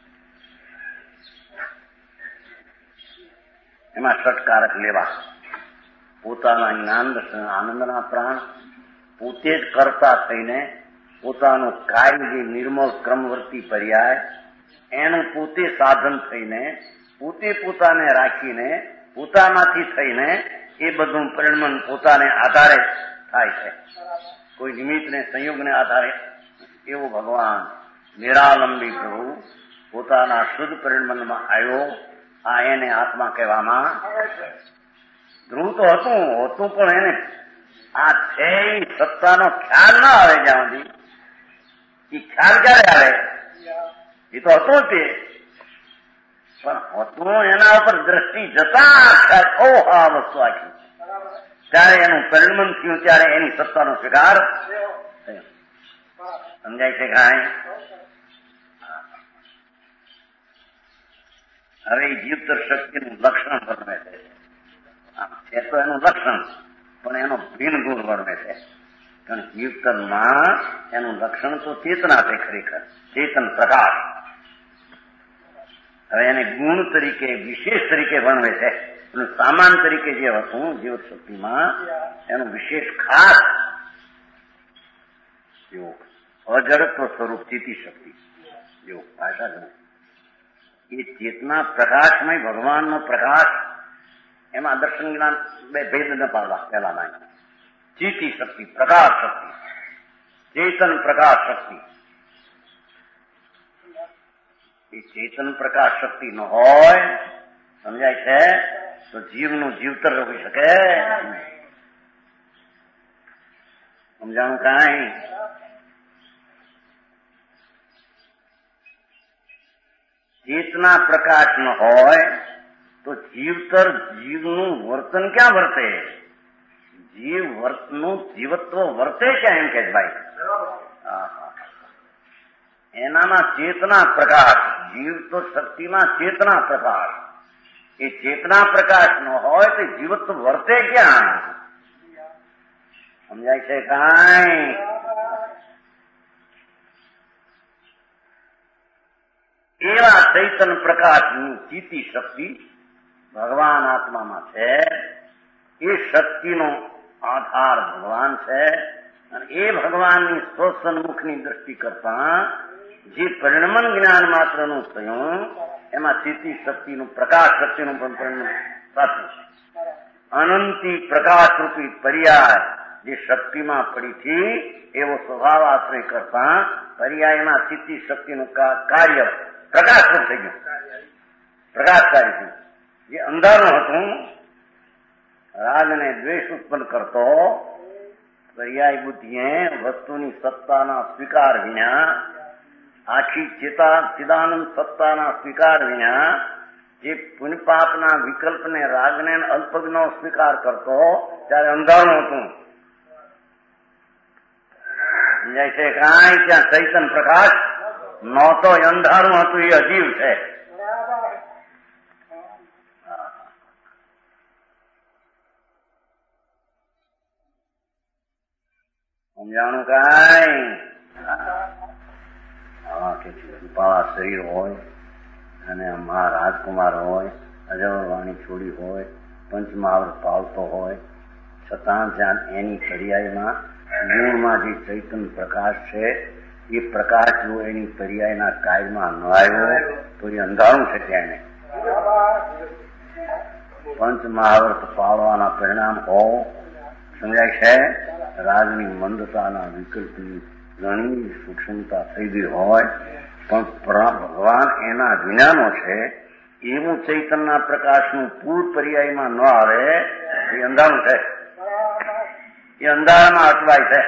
એમાં ષટકારક લેવા પોતાના જ્ઞાન દર્શન આનંદના પ્રાણ પોતે જ કરતા થઈને પોતાનું કાર્ય જે નિર્મળ ક્રમવર્તી પર્યાય એનું પોતે સાધન થઈને પોતે પોતાને રાખીને પોતામાંથી થઈને એ બધું પરિણમન પોતાને આધારે થાય છે. કોઈ નિમિત્તને સંયોગને આધારે એવો ભગવાન નિરાલંબી પ્રભુ પોતાના શુદ્ધ પરિણમનમાં આવ્યો. આ એને આત્મા કહેવામાં ધ્રુવ તો હતું પણ એને આ છે સત્તાનો ખ્યાલ ના આવે જ્યાં સુધી. એ ખ્યાલ ક્યારે આવે? એ તો હતું તે પણ હતું એના ઉપર દ્રષ્ટિ જતા આ વસ્તુ આખી ત્યારે એનું પરિણમન થયું ત્યારે એની સત્તાનો સ્વીકાર થયો. સમજાય છે કાંઈ? હવે જીવતર શક્તિનું લક્ષણ વર્ણવે છે તો એનું લક્ષણ પણ એનો ભિન્ન ગુણ વર્ણવે છે. કારણ જીવતરમાં એનું લક્ષણ તો ચેતના છે, ખરેખર ચેતન પ્રકાશ. હવે એને ગુણ તરીકે વિશેષ તરીકે વર્ણવે છે. સામાન તરીકે જે હતું જીવત શક્તિમાં એનું વિશેષ ખાસ અજડત્વ સ્વરૂપ ચેતી શક્તિ જેવું ભાષા એ ચેતના પ્રકાશમય ભગવાનનો પ્રકાશ એમાં દર્શન જ્ઞાન બે ભેદ ન પાડવા. પહેલાના ચેતી શક્તિ, પ્રકાશ શક્તિ, ચેતન પ્રકાશ શક્તિ. એ ચેતન પ્રકાશ શક્તિ ન હોય સમજાય છે તો જીવનું જીવતર હોઈ શકે. સમજાણું કાંઈ? ચેતના પ્રકાશ ન હોય તો જીવતર જીવનું વર્તન ક્યાં વર્તે? જીવ વર્તનું જીવત્વ વર્તે ક્યાં એમ કે ભાઈ? એનામાં ચેતના પ્રકાશ, જીવ તો શક્તિમાં ચેતના પ્રકાશ. એ ચેતના પ્રકાશ ન હોય તો જીવત્વ વર્તે ક્યાં? સમજાય છે કાંઈ? એવા ચૈતન પ્રકાશની ચીતી શક્તિ ભગવાન આત્મામાં છે. એ શક્તિનો આધાર ભગવાન છે. અને એ ભગવાનની સ્વસન્મુખની દ્રષ્ટિ કરતા જે પરિણમન જ્ઞાન માત્રનું થયું એમાં ચીતી શક્તિનું પ્રકાશ શક્તિનું પણ પરિણમન સાચું છે. અનંતી પ્રકાશરૂપી પર્યાય જે શક્તિમાં પડી છે એવો સ્વભાવ આશ્રય કરતા પર્યાયમાં ચીતી શક્તિનું કાર્ય પ્રકાશરૂપ થઈ ગયું, પ્રકાશકારી થયું. જે અંધારું હતું રાગને દ્વેષ ઉત્પન્ન કરતો પર્યાય બુદ્ધિએ વસ્તુની સત્તાના સ્વીકાર વિના આખી ચિદાનંદ સત્તાના સ્વીકાર વિના જે પુણ્યપાપના વિકલ્પને રાગને અલ્પજ્ઞનો સ્વીકાર કરતો ત્યારે અંધારું હતું. સમજાય છે કાંઈ? ત્યાં ચૈતન પ્રકાશ નહોતો, અંધારું હતું. એ અજીવ છે. સમજાણું કાંઈ? કે કૃપાળા શરીર હોય અને રાજકુમાર હોય, અજવરવાણી છોડી હોય, પંચમહાવૃત પાલતો હોય, છતાં જ્યાં એની પર્યાયમાં મૂળમાં જે ચૈતન પ્રકાશ છે એ પ્રકાશ જો એની પર્યાયના કાયમાં ન આવ્યો તો એ અંધારું છે. ત્યાં એને પંચમહાવૃત પાળવાના પરિણામ હોવ સમજાય છે. રાગની મંદતાના વિકલ્પની ઘણી સૂક્ષ્મતા થઈ ગઈ હોય પણ ભગવાન એના વિનાનો છે એવું ચૈતનના પ્રકાશનું પૂર પર્યાયમાં ન આવે એ અંધારું છે. એ અંધારામાં અટવાય છે.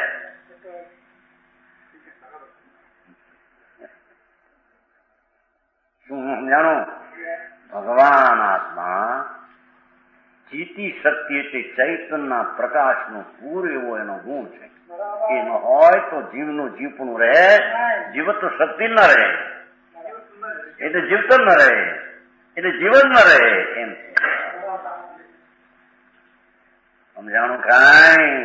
શું સમજાણું? ભગવાન આત્મા ચીતી શક્તિ એટલે ચૈતનના પ્રકાશનો પૂર એવો એનો ગુણ છે. એ ન હોય તો જીવનું જીવપણું રહે, જીવત શક્તિ ન રહે, એટલે જીવતો ન રહે, એટલે જીવન ન રહે. એમ સમજાણું કાંઈ?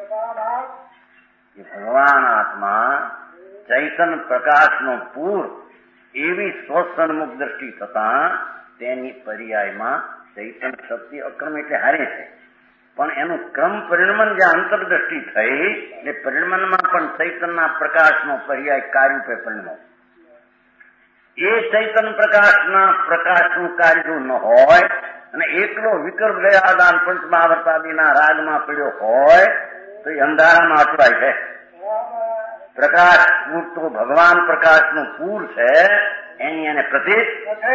ભગવાન આત્મા ચૈતન પ્રકાશનો પૂર એવી સ્વસન્મુખ દ્રષ્ટિ થતા તેની પર્યાયમાં ચૈતન શક્તિ અક્રમ એટલે હારે છે, પણ એનું ક્રમ પરિણમન જે આંતરદ્રષ્ટિ થઈ એટલે પરિણમનમાં પણ ચૈતનના પ્રકાશનો પર્યાય કાર્યરૂપે પરિણમો. એ ચૈતન પ્રકાશનું કાર્ય જો ન હોય અને એકલો વિકલ્પ દયાદાન પંચમહાવર્તાદિના રાગમાં પડ્યો હોય તો એ અંધારામાં અટવાય છે. પ્રકાશ પૂર તો ભગવાન પ્રકાશનું પૂર છે, એની એને પ્રતીક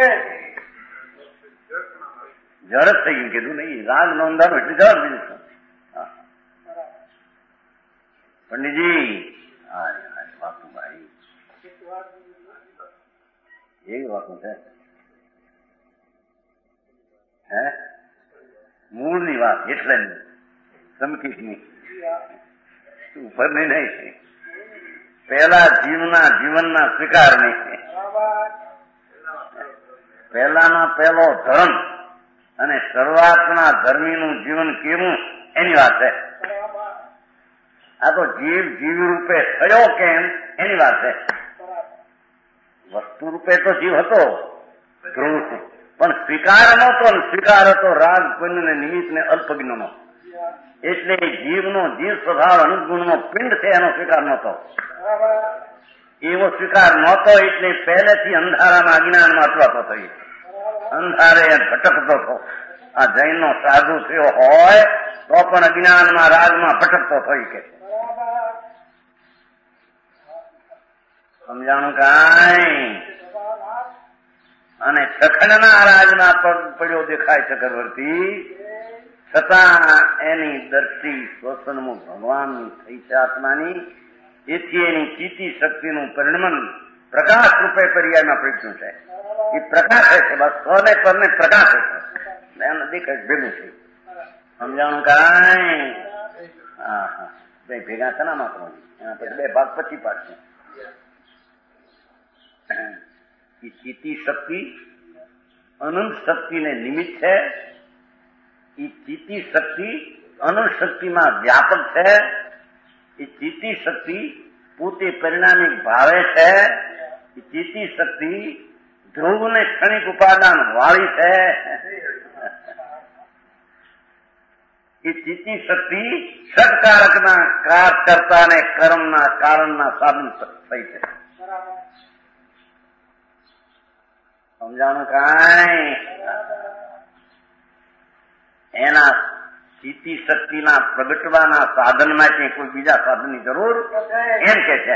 જળ જ થઈ ગયું. કીધું નહીં રાગ નો અંધારો એટલે જળ બીજું શું. પંડિતજી વાકુભાઈ એવી વાતો છે, હે મૂળની વાત એટલે સમકીની ઉપરની નહીં, પહેલા જીવનના સ્વીકારની, પહેલાનો પહેલો ધર્મ અને શરૂઆતના ધર્મીનું જીવન કેવું એની વાત છે. આ તો જીવ રૂપે થયો કેમ એની વાત છે. વસ્તુ રૂપે તો જીવ હતો ધ્રુવ, પણ સ્વીકાર નહોતો, સ્વીકાર હતો રાગ પુંજ ને નિમિત્ત ને અલ્પજ્ઞનો. એટલે જીવનો જીવ સ્વભાવ અનુગુણનો પિંડ છે એનો સ્વીકાર નહોતો. એવો સ્વીકાર નહોતો એટલે પહેલેથી અંધારામાં અજ્ઞાનમાં અટવાતો થયો, અંધારે ભટકતો હતો. આ જૈનનો સાધુ થયો હોય તો પણ અજ્ઞાનમાં રાગમાં ભટકતો થઈ કે સમજાણું કાંઈ? અને સખંડના રાજના પગ પડ્યો દેખાય ચક્રવર્તી, છતાં એની દ્રષ્ટિ સ્વસન્મુખ ભગવાનની થઈ છે આત્માની. એથી એની ચીતી શક્તિનું પરિણમન પ્રકાશ રૂપે પર્યાયમાં પ્રગટ્યું છે. એ પ્રકાશ છે, બસ સ્વને પરને પ્રકાશ છે, એને દેખાય ભેગું છે. સમજાણું કાંઈ? હા હા, બે ભેગા છે ને માં એના પછી બે ભાગ પછી પાડશે. એ ચીતી શક્તિ અનંત શક્તિને નિમિત્ત છે. એ ચીતી શક્તિ અનંત શક્તિમાં વ્યાપક છે. એ ચીતી શક્તિ પોતે પરિણામિક ભાવે છે. એ ચીતી શક્તિ ધ્રુવને ક્ષણિક ઉપાદાન વાળી છે. એ ચીતી શક્તિ ષટકારકના કરતા ને કર્મના કારણના સાધન થઈ છે. સમજાણું કાંઈ? એના ચીતી શક્તિના પ્રગટવાના સાધન માટે કોઈ બીજા સાધનની જરૂર એમ કે છે.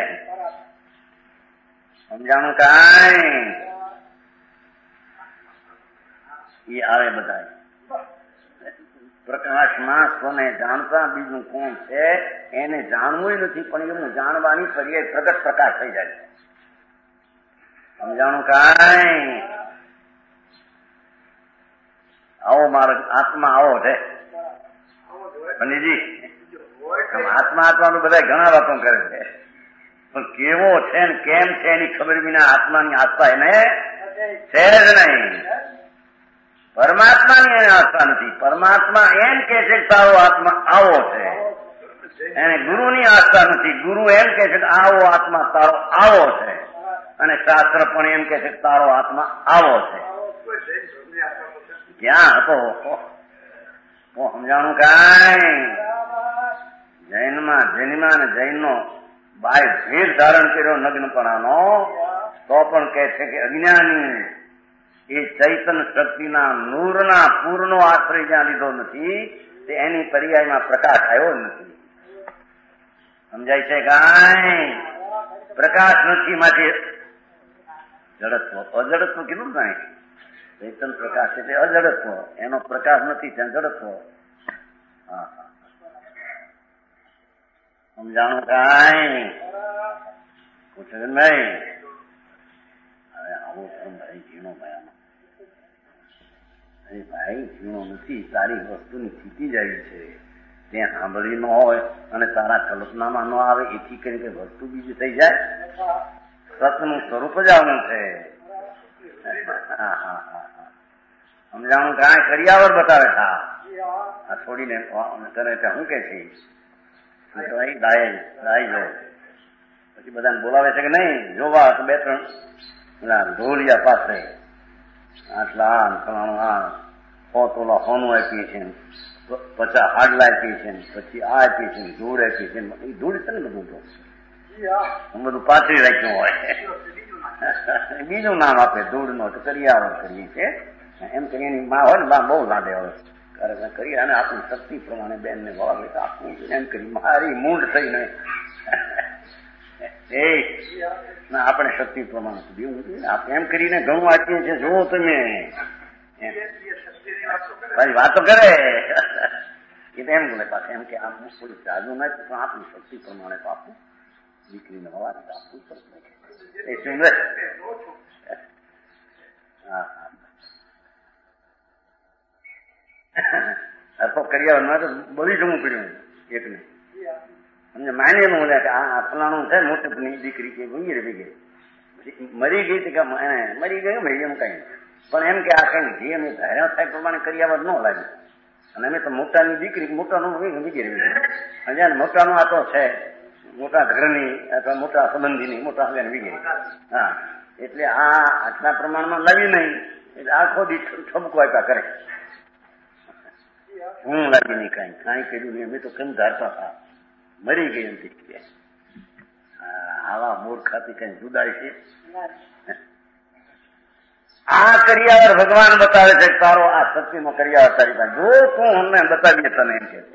સમજાણું કાંઈ? એ આવે બધા પ્રકાશમાં સ્વને જાણતા બીજું કોણ છે એને જાણવું નથી, પણ એનું જાણવાની પર્યાય પ્રગટ પ્રકાશ થઈ જાય. સમજાણું કાંઈ? આવો મારો આત્મા આવો છે પંડિતજી. આત્માનું બધા ઘણા વાતો કરે છે, પણ કેવો છે ને કેમ છે એની ખબર વિના આત્માની આસ્થા એને છે જ નહીં. પરમાત્માની એને આસ્થા નથી. પરમાત્મા એમ કે છે કે તારો આત્મા આવો છે, એને ગુરુની આસ્થા નથી. ગુરુ એમ કે છે કે આવો આત્મા તારો આવો છે, અને શાસ્ત્ર પણ એમ કે છે કે તારો આત્મા આવો છે. ક્યાં હતો સમજાણું કાંઈ? જૈનમાં અને જૈનનો બાય ભેદ ધારણ કર્યો નગ્નપણાનો, તો પણ કહે છે કે અજ્ઞાની એ ચૈતન શક્તિના નૂરના પૂરનો આશ્રય જ્યાં લીધો નથી તે એની પર્યાયમાં પ્રકાશ આવ્યો નથી. સમજાય છે કાંઈ? પ્રકાશ નથી માટે જડત્વ. અજડત્વ કીધું કાંઈ? ચૈતન પ્રકાશ એટલે અજડત્વ, એનો પ્રકાશ નથી ત્યાં જડત્વ. હા હા, સમજાણું કાંઈ? પૂછે નહીં હવે આવો ભાઈ ઝીણો ભાઈ, અરે ભાઈ ઝીણો નથી, સારી વસ્તુની સ્થિતિ જ આવી છે. ત્યાં સાંભળી ન હોય અને તારા કલ્પનામાં ન આવે એથી કરી કે વસ્તુ બીજી થઈ જાય. સતનું સ્વરૂપ જ આવું છે. સમજાણું કાંઈ કરિયાવર બતાવે છે. આ છોડીને કરે છે શું કે છે દાઈ જો પછી બધાને બોલાવે છે કે નહીં જોવા તો 2-3 ઢોલિયા પાસે આટલા ફલાણું આ 100 તોલા સોનું આપીએ છે, 50 હાડલા આપીએ છે, પછી આ આપીએ છે, ધૂળ આપીએ છે. એ ધૂળ છે ને બધું તો બધું પાથરી રાખ્યું હોય. બીજું નામ આપે ધૂળ નો તો કરિયાવર કરીએ છીએ. એમ કરીને માં હોય ને બા બહુ લાડે હોય કરી અને આપણી શક્તિ પ્રમાણે બેન ને વળાવે તો આપવું એમ કરી મારી મૂંડ થઈને આપણે શક્તિ પ્રમાણે દેવું જોઈએ. એમ કરીને ઘણું આપીએ છીએ. જોવો તમે વાતો કરે એ તો એમ બોલે પાછા એમ કે આમ થોડું જાજુ નથી પણ આપણી શક્તિ પ્રમાણે તો આપવું દીકરીને હવા આપવું પડે. હા અર્થો કર્યા તો બળી જવું પડ્યું એકને અમને માનેલું કે આ ફલાણું છે મોટી દીકરી કે વગેરે વગેરે મરી ગઈ કે મરી ગયું ભાઈ એમ કઈ પણ એમ કે આ કઈ જે અમે ધાર્યા થાય પ્રમાણે કર્યા ન લાગ્યું. અને અમે તો મોટાની દીકરી મોટાનું વગેરે વગેરે અને મોટાનું આ તો છે મોટા ઘરની અથવા મોટા સંબંધીની મોટા વગેરે. હા એટલે આ આટલા પ્રમાણમાં લાવી નહીં એટલે આખો દી ઠપકો આપ્યા કરે. હું લાગી નહીં કાંઈ કર્યું નહીં. અમે તો કેમ ધારતા હતા મરી ગઈ એમ દીકરી. આવા મૂર્ખાથી કઈ જુદાય છે. આ કરિયાવર ભગવાન બતાવે છે તારો આ સત્યનો કરિયાવર તારી પાસે જો તું અમને બતાવીએ તને એમ કે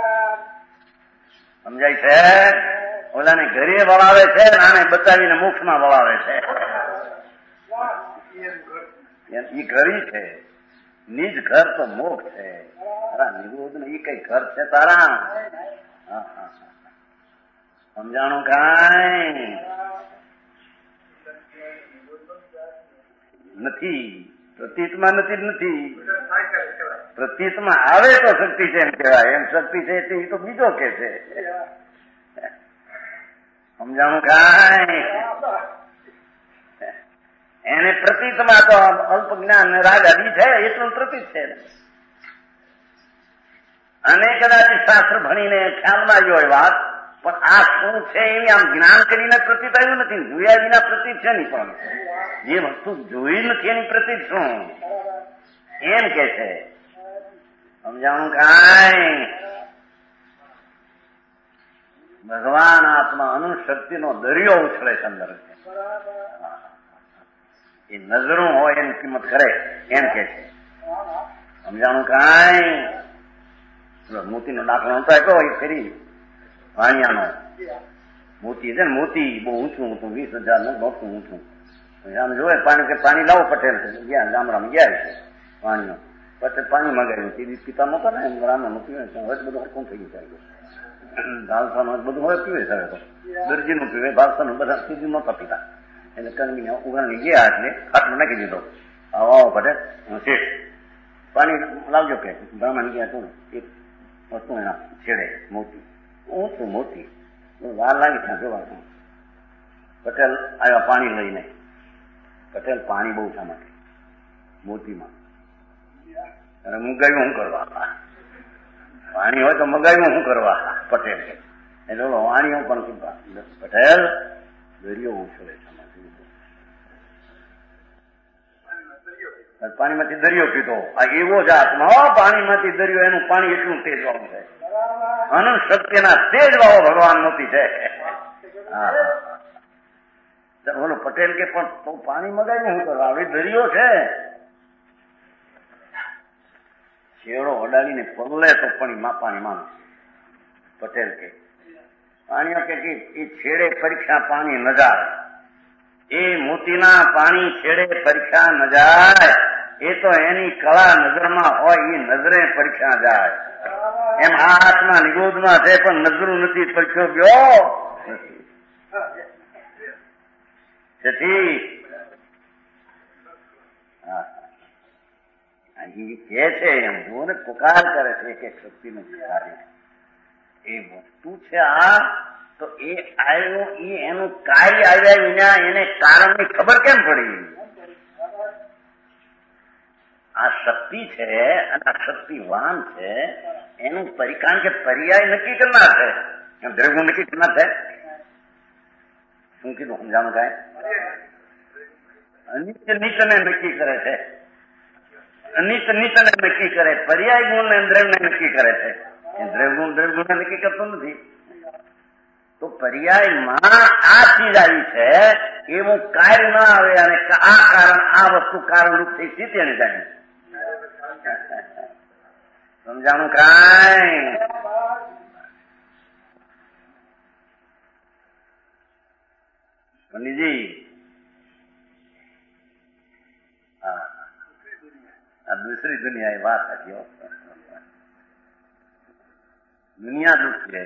સમજાય છે. ઓલાને ઘરે વળાવે છે આને બતાવીને મોક્ષમાં વળાવે છે. એ ઘરી છે. નિજ ઘર તો મોક્ષ છે. તારા નિરોધ ને એ કઈ ઘર છે તારા? સમજાણું કાંઈ નથી. પ્રતીતમાં નથી. પ્રતીતમાં આવે તો શક્તિ છે એમ કહેવાય. એમ શક્તિ છે એ તો બીજો કે છે. સમજાણું કાંઈ? એને પ્રતીતમાં તો અલ્પ જ્ઞાન રાગ આદિ છે એટલું પ્રતીત છે. અને કદાચ શાસ્ત્ર ભણીને ખ્યાલમાં આવ્યો હોય વાત પણ આ શું છે એ આમ જ્ઞાન કરીને પ્રતીત આવ્યું નથી. જોયા વિના પ્રતીત છે નહીં. પણ જે વસ્તુ જોઈ નથી એની પ્રતીત શું એમ કે છે. સમજાણું કાંઈ? ભગવાન આત્મા અનુશક્તિનો દરિયો ઉછળે છે અંદર. એ નજરું હોય એની કિંમત કરે એમ કે છે. સમજાણું કાંઈ? મોતીનો દાખલો નતો આપ્યો એ ફરી વાણિયાનો મોતી છે ને મોતી બહુ ઊંચું 20,000 નું મોટું ઊંચું. આમ જોવે પાણી લાવો પટેલ છે ગયા ગામડામાં ગયા છે વાણીઓ પટેલ પાણી મગાવ્યું તે પિતા નહોતા ને રામા પીવે હવે બધું હરકું થઈ ગયું. ભાવસાનું બધું હવે પીવે છે. તો દરજીનું પીવે ભાવસાનું બધા સુધી નહોતા પીતા. એટલે કણવીને ઉઘાણી ગયા એટલે ખાટલો નાખી દીધો. આવો પટેલ શેઠ પાણી લાવજો કે બ્રાહ્મણ ગયા હતું એક વસ્તુ એના છેડે મોતી ઊંચું મોતી વાર લાગી ત્યાં જોવા. પટેલ આવ્યા પાણી લઈને. પટેલ પાણી બહુ શા માટે મોતીમાં અને મગાવ્યું શું કરવા? પાણી હોય તો મગાવ્યું શું કરવા? પટેલ એટલે વાણીઓ પણ પટેલ દરિયો ઉછળે પાણીમાંથી દરિયો પીધો. આ એવો જ આત્મા પાણીમાંથી દરિયો એનું પાણી એટલું તેજ વાળું છે. અનંત શક્તિના તેજ વાળો ભગવાન મોતી છે. બોલો પટેલ કે પણ પાણી મગાવ્યું શું કરવા? હવે દરિયો છે. છેડો અડાડીને પગલે તો પણ પાણી માનું. પટેલ કે પાણીઓ કે એ છેડે પરીક્ષા પાણી ન જાય. એ મોતીના પાણી છેડે પરીક્ષા ન જાય. એ તો એની કળા નજરમાં હોય એ નજરે પરીક્ષા જાય. એમ આ આત્મા નિરોધમાં છે પણ નજરું નથી પરીક્ષો ગયો તેથી કે છે એમ જોને પુકાર કરે છે કે શક્તિ નથી કાર્ય એ વસ્તુ છે આ, તો એ આવ્યો એનું કાર્ય આવ્યા વિના એને કારણની ખબર કેમ પડી? આ શક્તિ છે અને આ શક્તિવાન છે એનું કારણ કે પર્યાય નક્કી કરનાર છે, દ્રવ્ય નક્કી કરનાર છે. શું કીધું સમજાણું? કાંઈ અનિત નિતને નક્કી કરે છે, અનિત નિતને નક્કી કરે, પર્યાય ગુણ ને દ્રવ્ય નક્કી કરે છે. દ્રવ્ય ગુણ નક્કી કરતો નથી. તો પર્યાયમાં આ ચીજ આવી છે એવું કાર્ય ના આવે અને આ કારણ આ વસ્તુ કારણરૂપ થઈ સ્થિતિ ને જાય. સમજાણું? કાંઈ પંડિતજી, હા, આ દૂસરી દુનિયા એ વાત હતી. દુનિયા દુઃખ છે,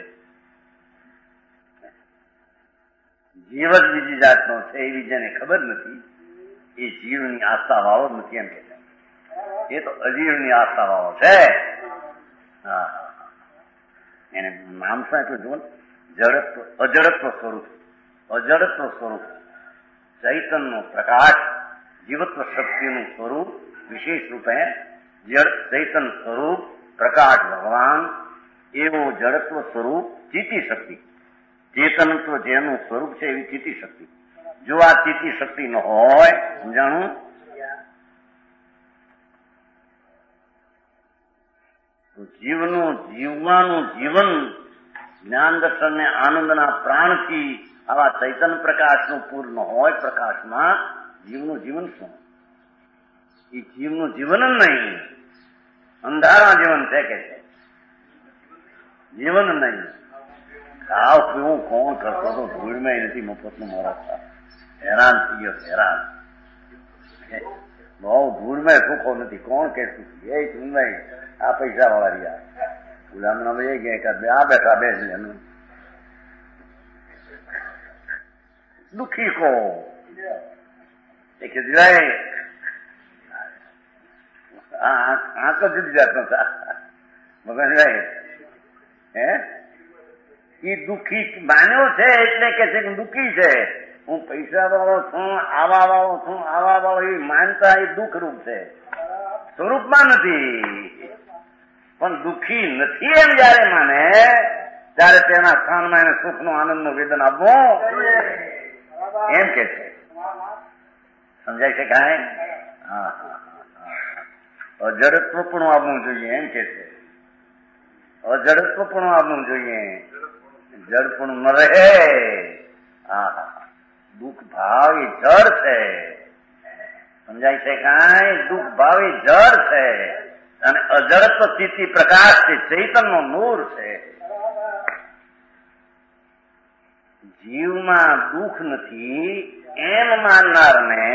જીવ જ બીજી જાતનો છે એવી જેને ખબર નથી એ જીવની આસ્થા વાળો નથી એમ કે છે. એ તો અજીવની આસ્થા વાળો છે. હા, એને નામ શું આપ્યું જુઓ, જડત્વ, અજડત્વ સ્વરૂપ. અજડત્વ સ્વરૂપ ચૈતન્ય પ્રકાશ, જીવત્વ શક્તિનું સ્વરૂપ વિશેષ રૂપે જડ ચૈતન્ય સ્વરૂપ પ્રકાશ ભગવાન, એવું જડત્વ સ્વરૂપ ચિત્તી શક્તિ. ચેતનત્વ જેનું સ્વરૂપ છે એવી ચિત્તી શક્તિ. જો આ ચિત્તી શક્તિ ન હોય, સમજાણું, તો જીવવાનું જીવન જ્ઞાન દર્શન ને આનંદના પ્રાણથી આવા ચૈતન્ય પ્રકાશનું પૂર્ણ હોય, પ્રકાશમાં જીવનું જીવન શું? એ જીવનું જીવન જ નહીં, અંધારા જીવન છે કે છે, જીવન નહીં. ખાવ પીવું કોણ કરતો તો ધૂળમાં નથી, મફતનું મારા હેરાન થઈ ગયો, હેરાન. બહુ ધૂળમાં સુખો નથી, કોણ કે સુખી? એ ધૂળમાં આ પૈસા વાળા રહ્યા ગુલામના એ ગયા આ બેઠા બે દુઃખી કો કે આંખ જ જુદી જાતનો મગનભાઈ હે એ દુઃખી માન્યો છે એટલે કે છે કે દુઃખી છે. હું પૈસા વાળો છું, આવા વાળો છું, આવા વાળો એ માનતા એ દુઃખ રૂપ છે, સ્વરૂપમાં નથી. પણ દુઃખી નથી એમ જયારે માને ત્યારે તેના સ્થાનમાં એને સુખનું આનંદનું વેદન આપવું એમ કે છે. સમજાય છે કાંઈ? હા, અજડત્વ પણ આવવું જોઈએ એમ કે છે. અજડત્વ પણ આવવું જોઈએ, જડ પણ ન રહે. હા, દુઃખ ભાવ એ જડ છે. સમજાય છે કાંઈ? દુઃખ ભાવ એ જડ છે અને અજડત્વ ચિત્તી પ્રકાશ છે, ચૈતન્ય નૂર છે. જીવમાં દુઃખ નથી એમ માનનારને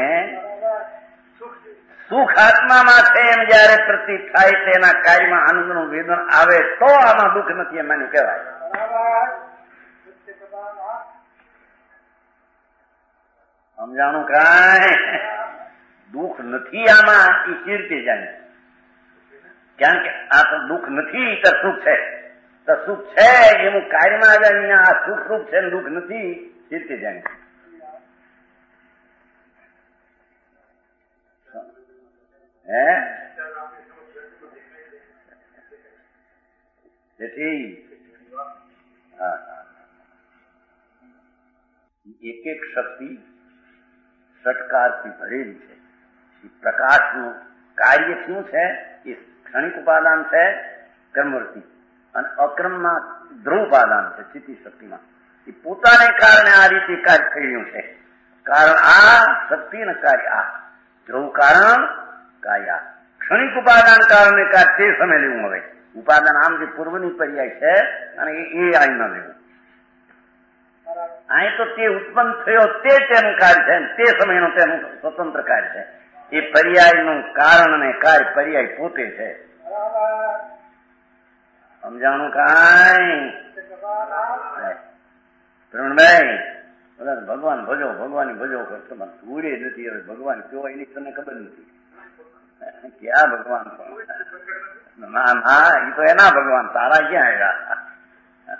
સુખ આત્મામાં છે એમ જયારે પ્રતીત થાય તેના કાર્યમાં આનંદનું વેદન આવે તો આમાં દુઃખ નથી એમ માન્યું કહેવાય. સમજાણું? કાંઈ દુઃખ નથી આમાં એ ચીરતે જાય. કારણ કે આ તો દુઃખ નથી તો સુખ છે, તો સુખ છે એવું કાર્યમાં આવ્યા વિના આ સુખ રૂપ છે દુઃખ નથી ચીરતે જાય. હે તેથી એક એક શક્તિ ષટકારથી ભરેલી છે. એ પ્રકાશનું કાર્ય શું છે? એ ક્ષણિક ઉપાદાન છે કર્મવૃત્તિ, અને અક્રમમાં ધ્રુવ ઉપાદાન છે ચિત્તી શક્તિમાં. એ પોતાને કારણે આ રીતે કાર્ય થઈ રહ્યું છે. કારણ આ શક્તિ ને કાર્ય આ ધ્રુવ કારણ કાર્ય આ ક્ષણિક ઉપાદાન કારણે કાર્ય તે સમય લેવું. હવે ઉપાદાન આમ જે પૂર્વની પર્યાય છે અને એ અહીં ન લેવું. અહીં તો તે ઉત્પન્ન થયો તે તેનું કાર્ય છે, તે સમયનું તેનું સ્વતંત્ર કાર્ય છે. એ પર્યાયનું કારણ અને કાર્ય પર્યાય પોતે છે. સમજાણું? કાંઈ પ્રવીણભાઈ ભગવાન ભજો, ભગવાન ભજો કરતો ધૂળે નથી. હવે ભગવાન કયો એની તને ખબર નથી. ક્યાં ભગવાન? ના ના, એ તો એના ભગવાન, તારા ક્યાં આવ્યા?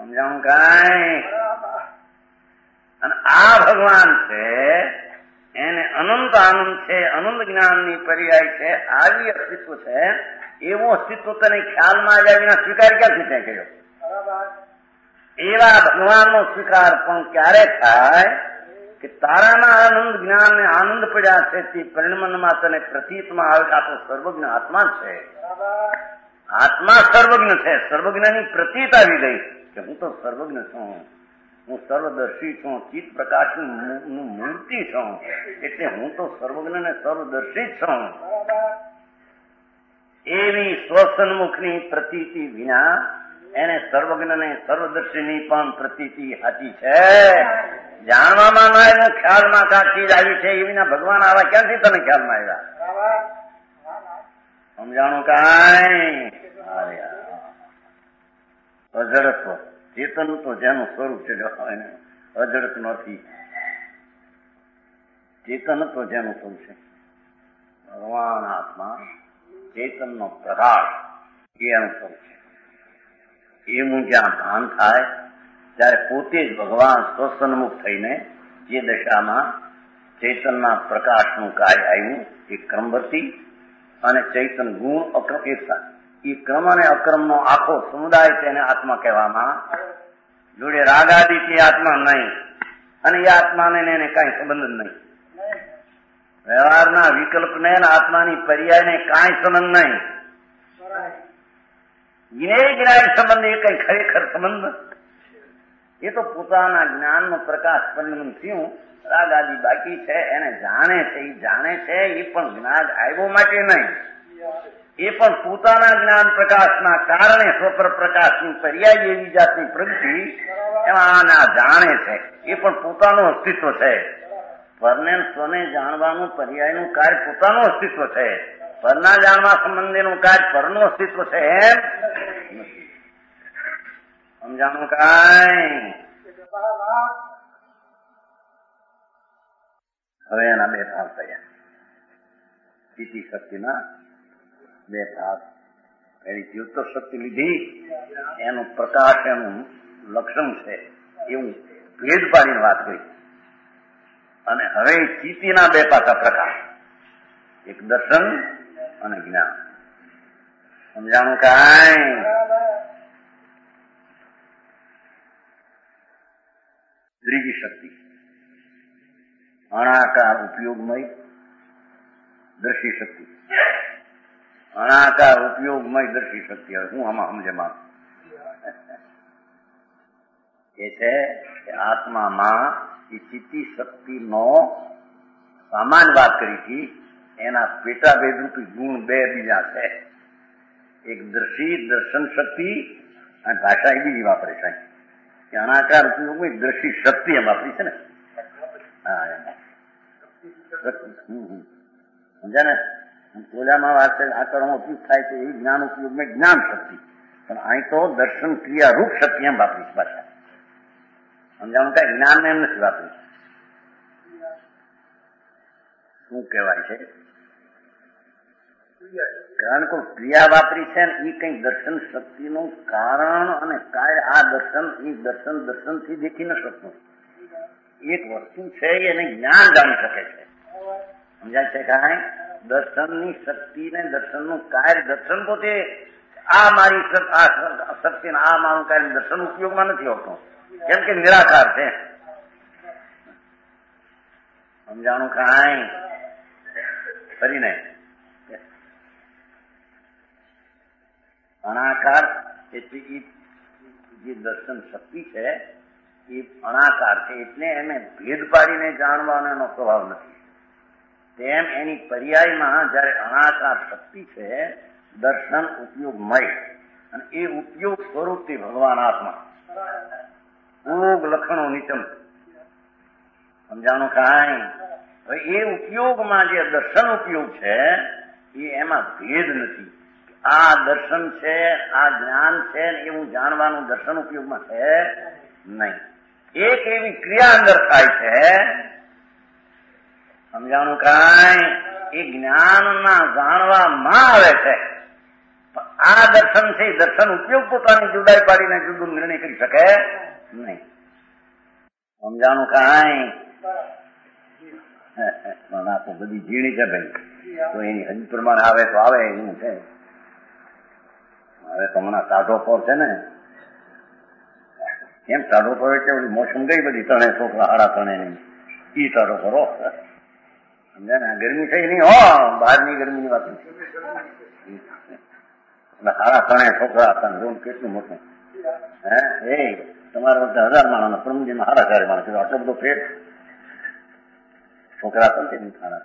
સમજાણું કાંઈ? અને આ ભગવાન છે એને અનંત આનંદ છે, અનંત જ્ઞાનની પર્યાય છે, આવી અસ્તિત્વ છે. એવું અસ્તિત્વ તને ખ્યાલમાં આવ્યા વિના સ્વીકાર ક્યાંથી ત્યાં કર્યો? એવા ભગવાનનો સ્વીકાર પણ ક્યારે થાય કે તારામાં આનંદ જ્ઞાન ને આનંદ પડ્યા છે તે પરિણમનમાં તને પ્રતીતમાં આવે કે આ તો સર્વજ્ઞ આત્મા છે. આત્મા સર્વજ્ઞ છે. સર્વજ્ઞની પ્રતીત આવી ગઈ કે હું તો સર્વજ્ઞ છું, હું સર્વદર્શી છું, ચિત્ત પ્રકાશનું મૂર્તિ છું, એટલે હું તો સર્વજ્ઞ ને સર્વદર્શી છું. એવી સ્વસન્મુખની પ્રતીતિ વિના એને સર્વજ્ઞ ને સર્વદર્શીની પણ પ્રતીતિ સાચી છે. જાણવામાં ના આવ્યું, ખ્યાલમાં કા ચીજ આવી છે એ વિના ભગવાન આવા ક્યાંથી તને ખ્યાલમાં આવ્યા? સમજાણું કાંઈ? અજડત્વ ચેતન તો જેનું સ્વરૂપ છે અજડત નથી. ચેતન તો જેનું સ્વરૂપ છે ભગવાન આત્મા ચેતનનો પ્રકાશ એનું સ્વરૂપ છે. એવું જ્યાં ભાન થાય ત્યારે પોતે જ ભગવાન સ્વસન્મુખ થઈને જે દશામાં ચૈતનના પ્રકાશનું કાર્ય આવ્યું એ ક્રમવર્તી અને ચૈતન ગુણ અક્રમ એકતા, એ ક્રમ અને અક્રમનો આખો સમુદાય તેને આત્મા કહેવામાં. જોડે રાગાદિથી આત્મા નહીં અને એ આત્માને એને કાંઈ સંબંધ જ નહીં. વ્યવહારના વિકલ્પને આત્માની પર્યાયને કાંઈ સંબંધ નહીં. જ્ઞાય સંબંધ એ કઈ ખરેખર સંબંધ એ તો પોતાના જ્ઞાનનો પ્રકાશ પરિણમ થયું. રાગ આદિ બાકી છે એને જાણે છે, એ જાણે છે એ પણ જ્ઞાન આવ્યો માટે નહીં, એ પણ પોતાના જ્ઞાન પ્રકાશના કારણે સ્વપર પ્રકાશની પર્યાય એવી જાતની પ્રગતિ એમાં જાણે છે. એ પણ પોતાનું અસ્તિત્વ છે. પરને સ્વને જાણવાનું પર્યાયનું કાર્ય પોતાનું અસ્તિત્વ છે. પરના જાણવા સંબંધીનું કાર્ય પરનું અસ્તિત્વ છે એમ નથી. સમજાણું કાંઈ? હવે એના બે ભાગ થયા. સ્થિતિ શક્તિના બે ભાગ. એની જીવતો શક્તિ લીધી, એનું પ્રકાશ એનું લક્ષણ છે એવું ભેદ પાડીને વાત કરી. અને હવે ચિત્તીના બે પાસા પ્રકાશ, એક દર્શન અને જ્ઞાન. સમજાણું કાંઈ? ત્રીજી શક્તિ અણાકાર ઉપયોગમય દર્શી શક્તિ. અણાકાર ઉપયોગમય દર્શી શક્તિ. હવે હું આમાં સમજમાં એ છે કે આત્મામાં એ ચિત્તી શક્તિનો સામાન્ય વાત કરી હતી, એના પેટાભેદ રૂપી ગુણ બે બીજા છે. એક દર્શી દર્શન શક્તિ અને ભાષા એ બીજી વાપરે છે. અણાકાર ઉપયોગમાં દ્રષ્ટિ શક્તિ એમ વાપરી છે ને. હા સમજ્યા ને? ઓલામાં વાત છે આકારનો ઉપયોગ થાય છે એ જ્ઞાન ઉપયોગમાં જ્ઞાન શક્તિ, પણ અહીં તો દર્શન ક્રિયા રૂપ શક્તિ એમ વાપરી છે ભાષા. સમજાણું કઈ? જ્ઞાન એમ નથી વાપરી. શું કહેવાય છે? કારણ કે ક્રિયા વાપરી છે ને એ કઈ દર્શન શક્તિનું કારણ અને કાર્ય. આ દર્શન એ દર્શન દર્શનથી દેખી ન શકતું. એક વસ્તુ છે એને જ્ઞાન જાણી શકે છે. સમજાય છે કાંઈ? દર્શનની શક્તિ ને દર્શનનું કાર્ય. દર્શન પોતે આ મારી શક્તિ ને આ મારું કાર્ય દર્શન ઉપયોગમાં નથી હોતું, કેમ કે નિરાકાર છે. સમજાણું કાંઈ? કરીને અણાકાર એટલે જે દર્શન શક્તિ છે એ અણાકાર છે, એટલે એને ભેદ પાડીને જાણવાનો એનો સ્વભાવ નથી. તેમ એની પર્યાયમાં જયારે અણાકાર શક્તિ છે દર્શન ઉપયોગમય, અને એ ઉપયોગ સ્વરૂપથી ભગવાન આત્મા ઉપયોગ લક્ષણો નિચમ. સમજાણું કાંઈ? હવે એ ઉપયોગમાં જે દર્શન ઉપયોગ છે એ એમાં ભેદ નથી. આ દર્શન છે, આ જ્ઞાન છે, એવું જાણવાનું દર્શન ઉપયોગમાં છે નહીં. એક એવી ક્રિયા અંદર થાય છે. સમજાણું કાંઈ? એ જ્ઞાનના જાણવામાં આવે છે. આ દર્શન છે, દર્શન ઉપયોગ પોતાની જુદાઈ પાડીને જુદું નિર્ણય કરી શકે નહીં. સમજાણું કાંઈ આ તો બધી ઝીણી છે ભાઈ, તો એની હજી પ્રમાણે આવે તો આવે એવું છે. હવે તો હમણાં સાઢો પર છે ને, કેમ સાઢો પર એટલે મોસમ ગઈ બધી, ત્રણે છોકરા હાડા ત્રણે ઈ સાઢો કરો સમજાય ને. ગરમી થઈ નહીં હો, બહારની ગરમીની વાત નથી. હાડા ત્રણે છોકરા હતા, રોમ કેટલું મોટું હે. એ તમારા વખતે 1000 માણસ, પ્રમુજીમાં 4,500 માણસ, આટલો બધો ફેર છોકરા હતા ને હાડા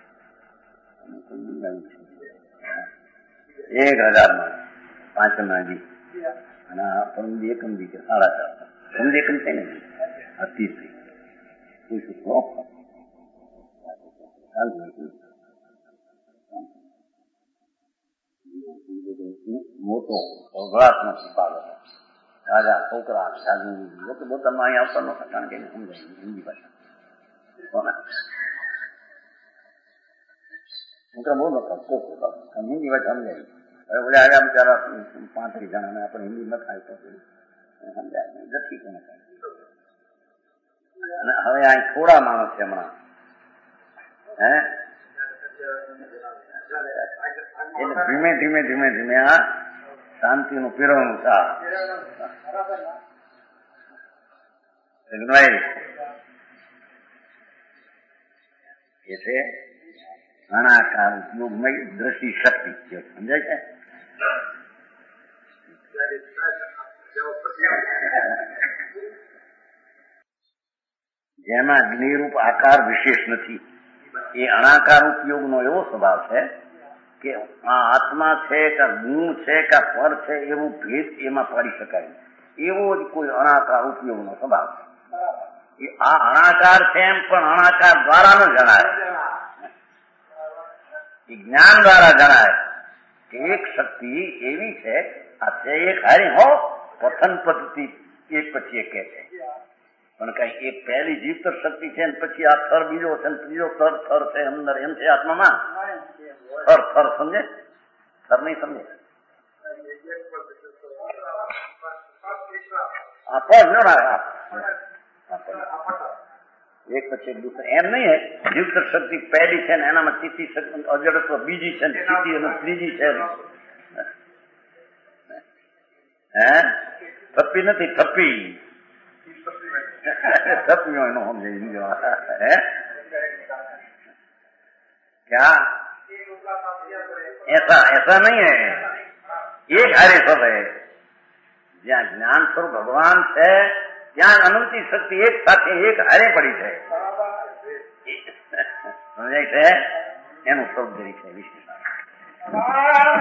1000 માણસ 5 નાજી અને પ્રમુજી એકમ દી કે 4,500 પ્રમુજી એકમ છે ને 30 મોટો અવઘાતનો સ્વીકાર હતો. રાજા છોકરા લોકો પોતામાં અહીં આવતા નહોતા, કારણ કે એને સમજાય હિન્દી ભાષા છોકરા બહુ નતા, હિન્દી ભાષા સમજાય. હવે બધા આવ્યા બિચારા 35 જણા, આપણે હિન્દી ન થાય તો સમજાય નથી કોને. અને હવે અહીં થોડા માણસ છે હમણાં હે, એટલે ધીમે ધીમે ધીમે ધીમે આ શાંતિનું પીરવણું થા એ છે અણાકાર ઉપયોગમય દ્રષ્ટિ શક્તિ. સમજાય છે? જેમાં અગ્નિરૂપ આકાર વિશેષ નથી, એ અણાકાર ઉપયોગનો એવો સ્વભાવ છે કે આ આત્મા છે કે ગુણ છે કે પર છે એવું ભેદ એમાં પાડી શકાય. એવો જ કોઈ અણાકાર ઉપયોગનો સ્વભાવ છે. આ અણાકાર છે એમ પણ અણાકાર દ્વારા ન જણાય, એ જ્ઞાન દ્વારા જણાય કે એક શક્તિ એવી છે, આ છે એક હારી હો પથન પદ્ધતિ એક પછી એક કહે છે, પણ કઈ એક પહેલી જીવતર શક્તિ છે ને પછી આ થર બીજો છે ને ત્રીજો થર છે અંદર, એમ છે આત્મામાં થર સમજે? થર નહીં સમજે? એક પછી એક દૂસરે એમ નહીં. જીવતર શક્તિ પહેલી છે ને એનામાં ચિત્તી શક્તિ અજડત્વ બીજી છે ને ચિત્તી અને ત્રીજી છે. હે થપ્પી નથી, થપ્પી થપ્પી હોય નો સમજે હે क्या ऐसा नहीं है, एक हारे सब है. જ્યાં જ્ઞાન સ્વરૂપ ભગવાન છે ત્યાં અનંતી શક્તિ એક સાથે એક હારે પડી છે. સમજાય છે? એનું સ્વરૂપ છે વિશેષ.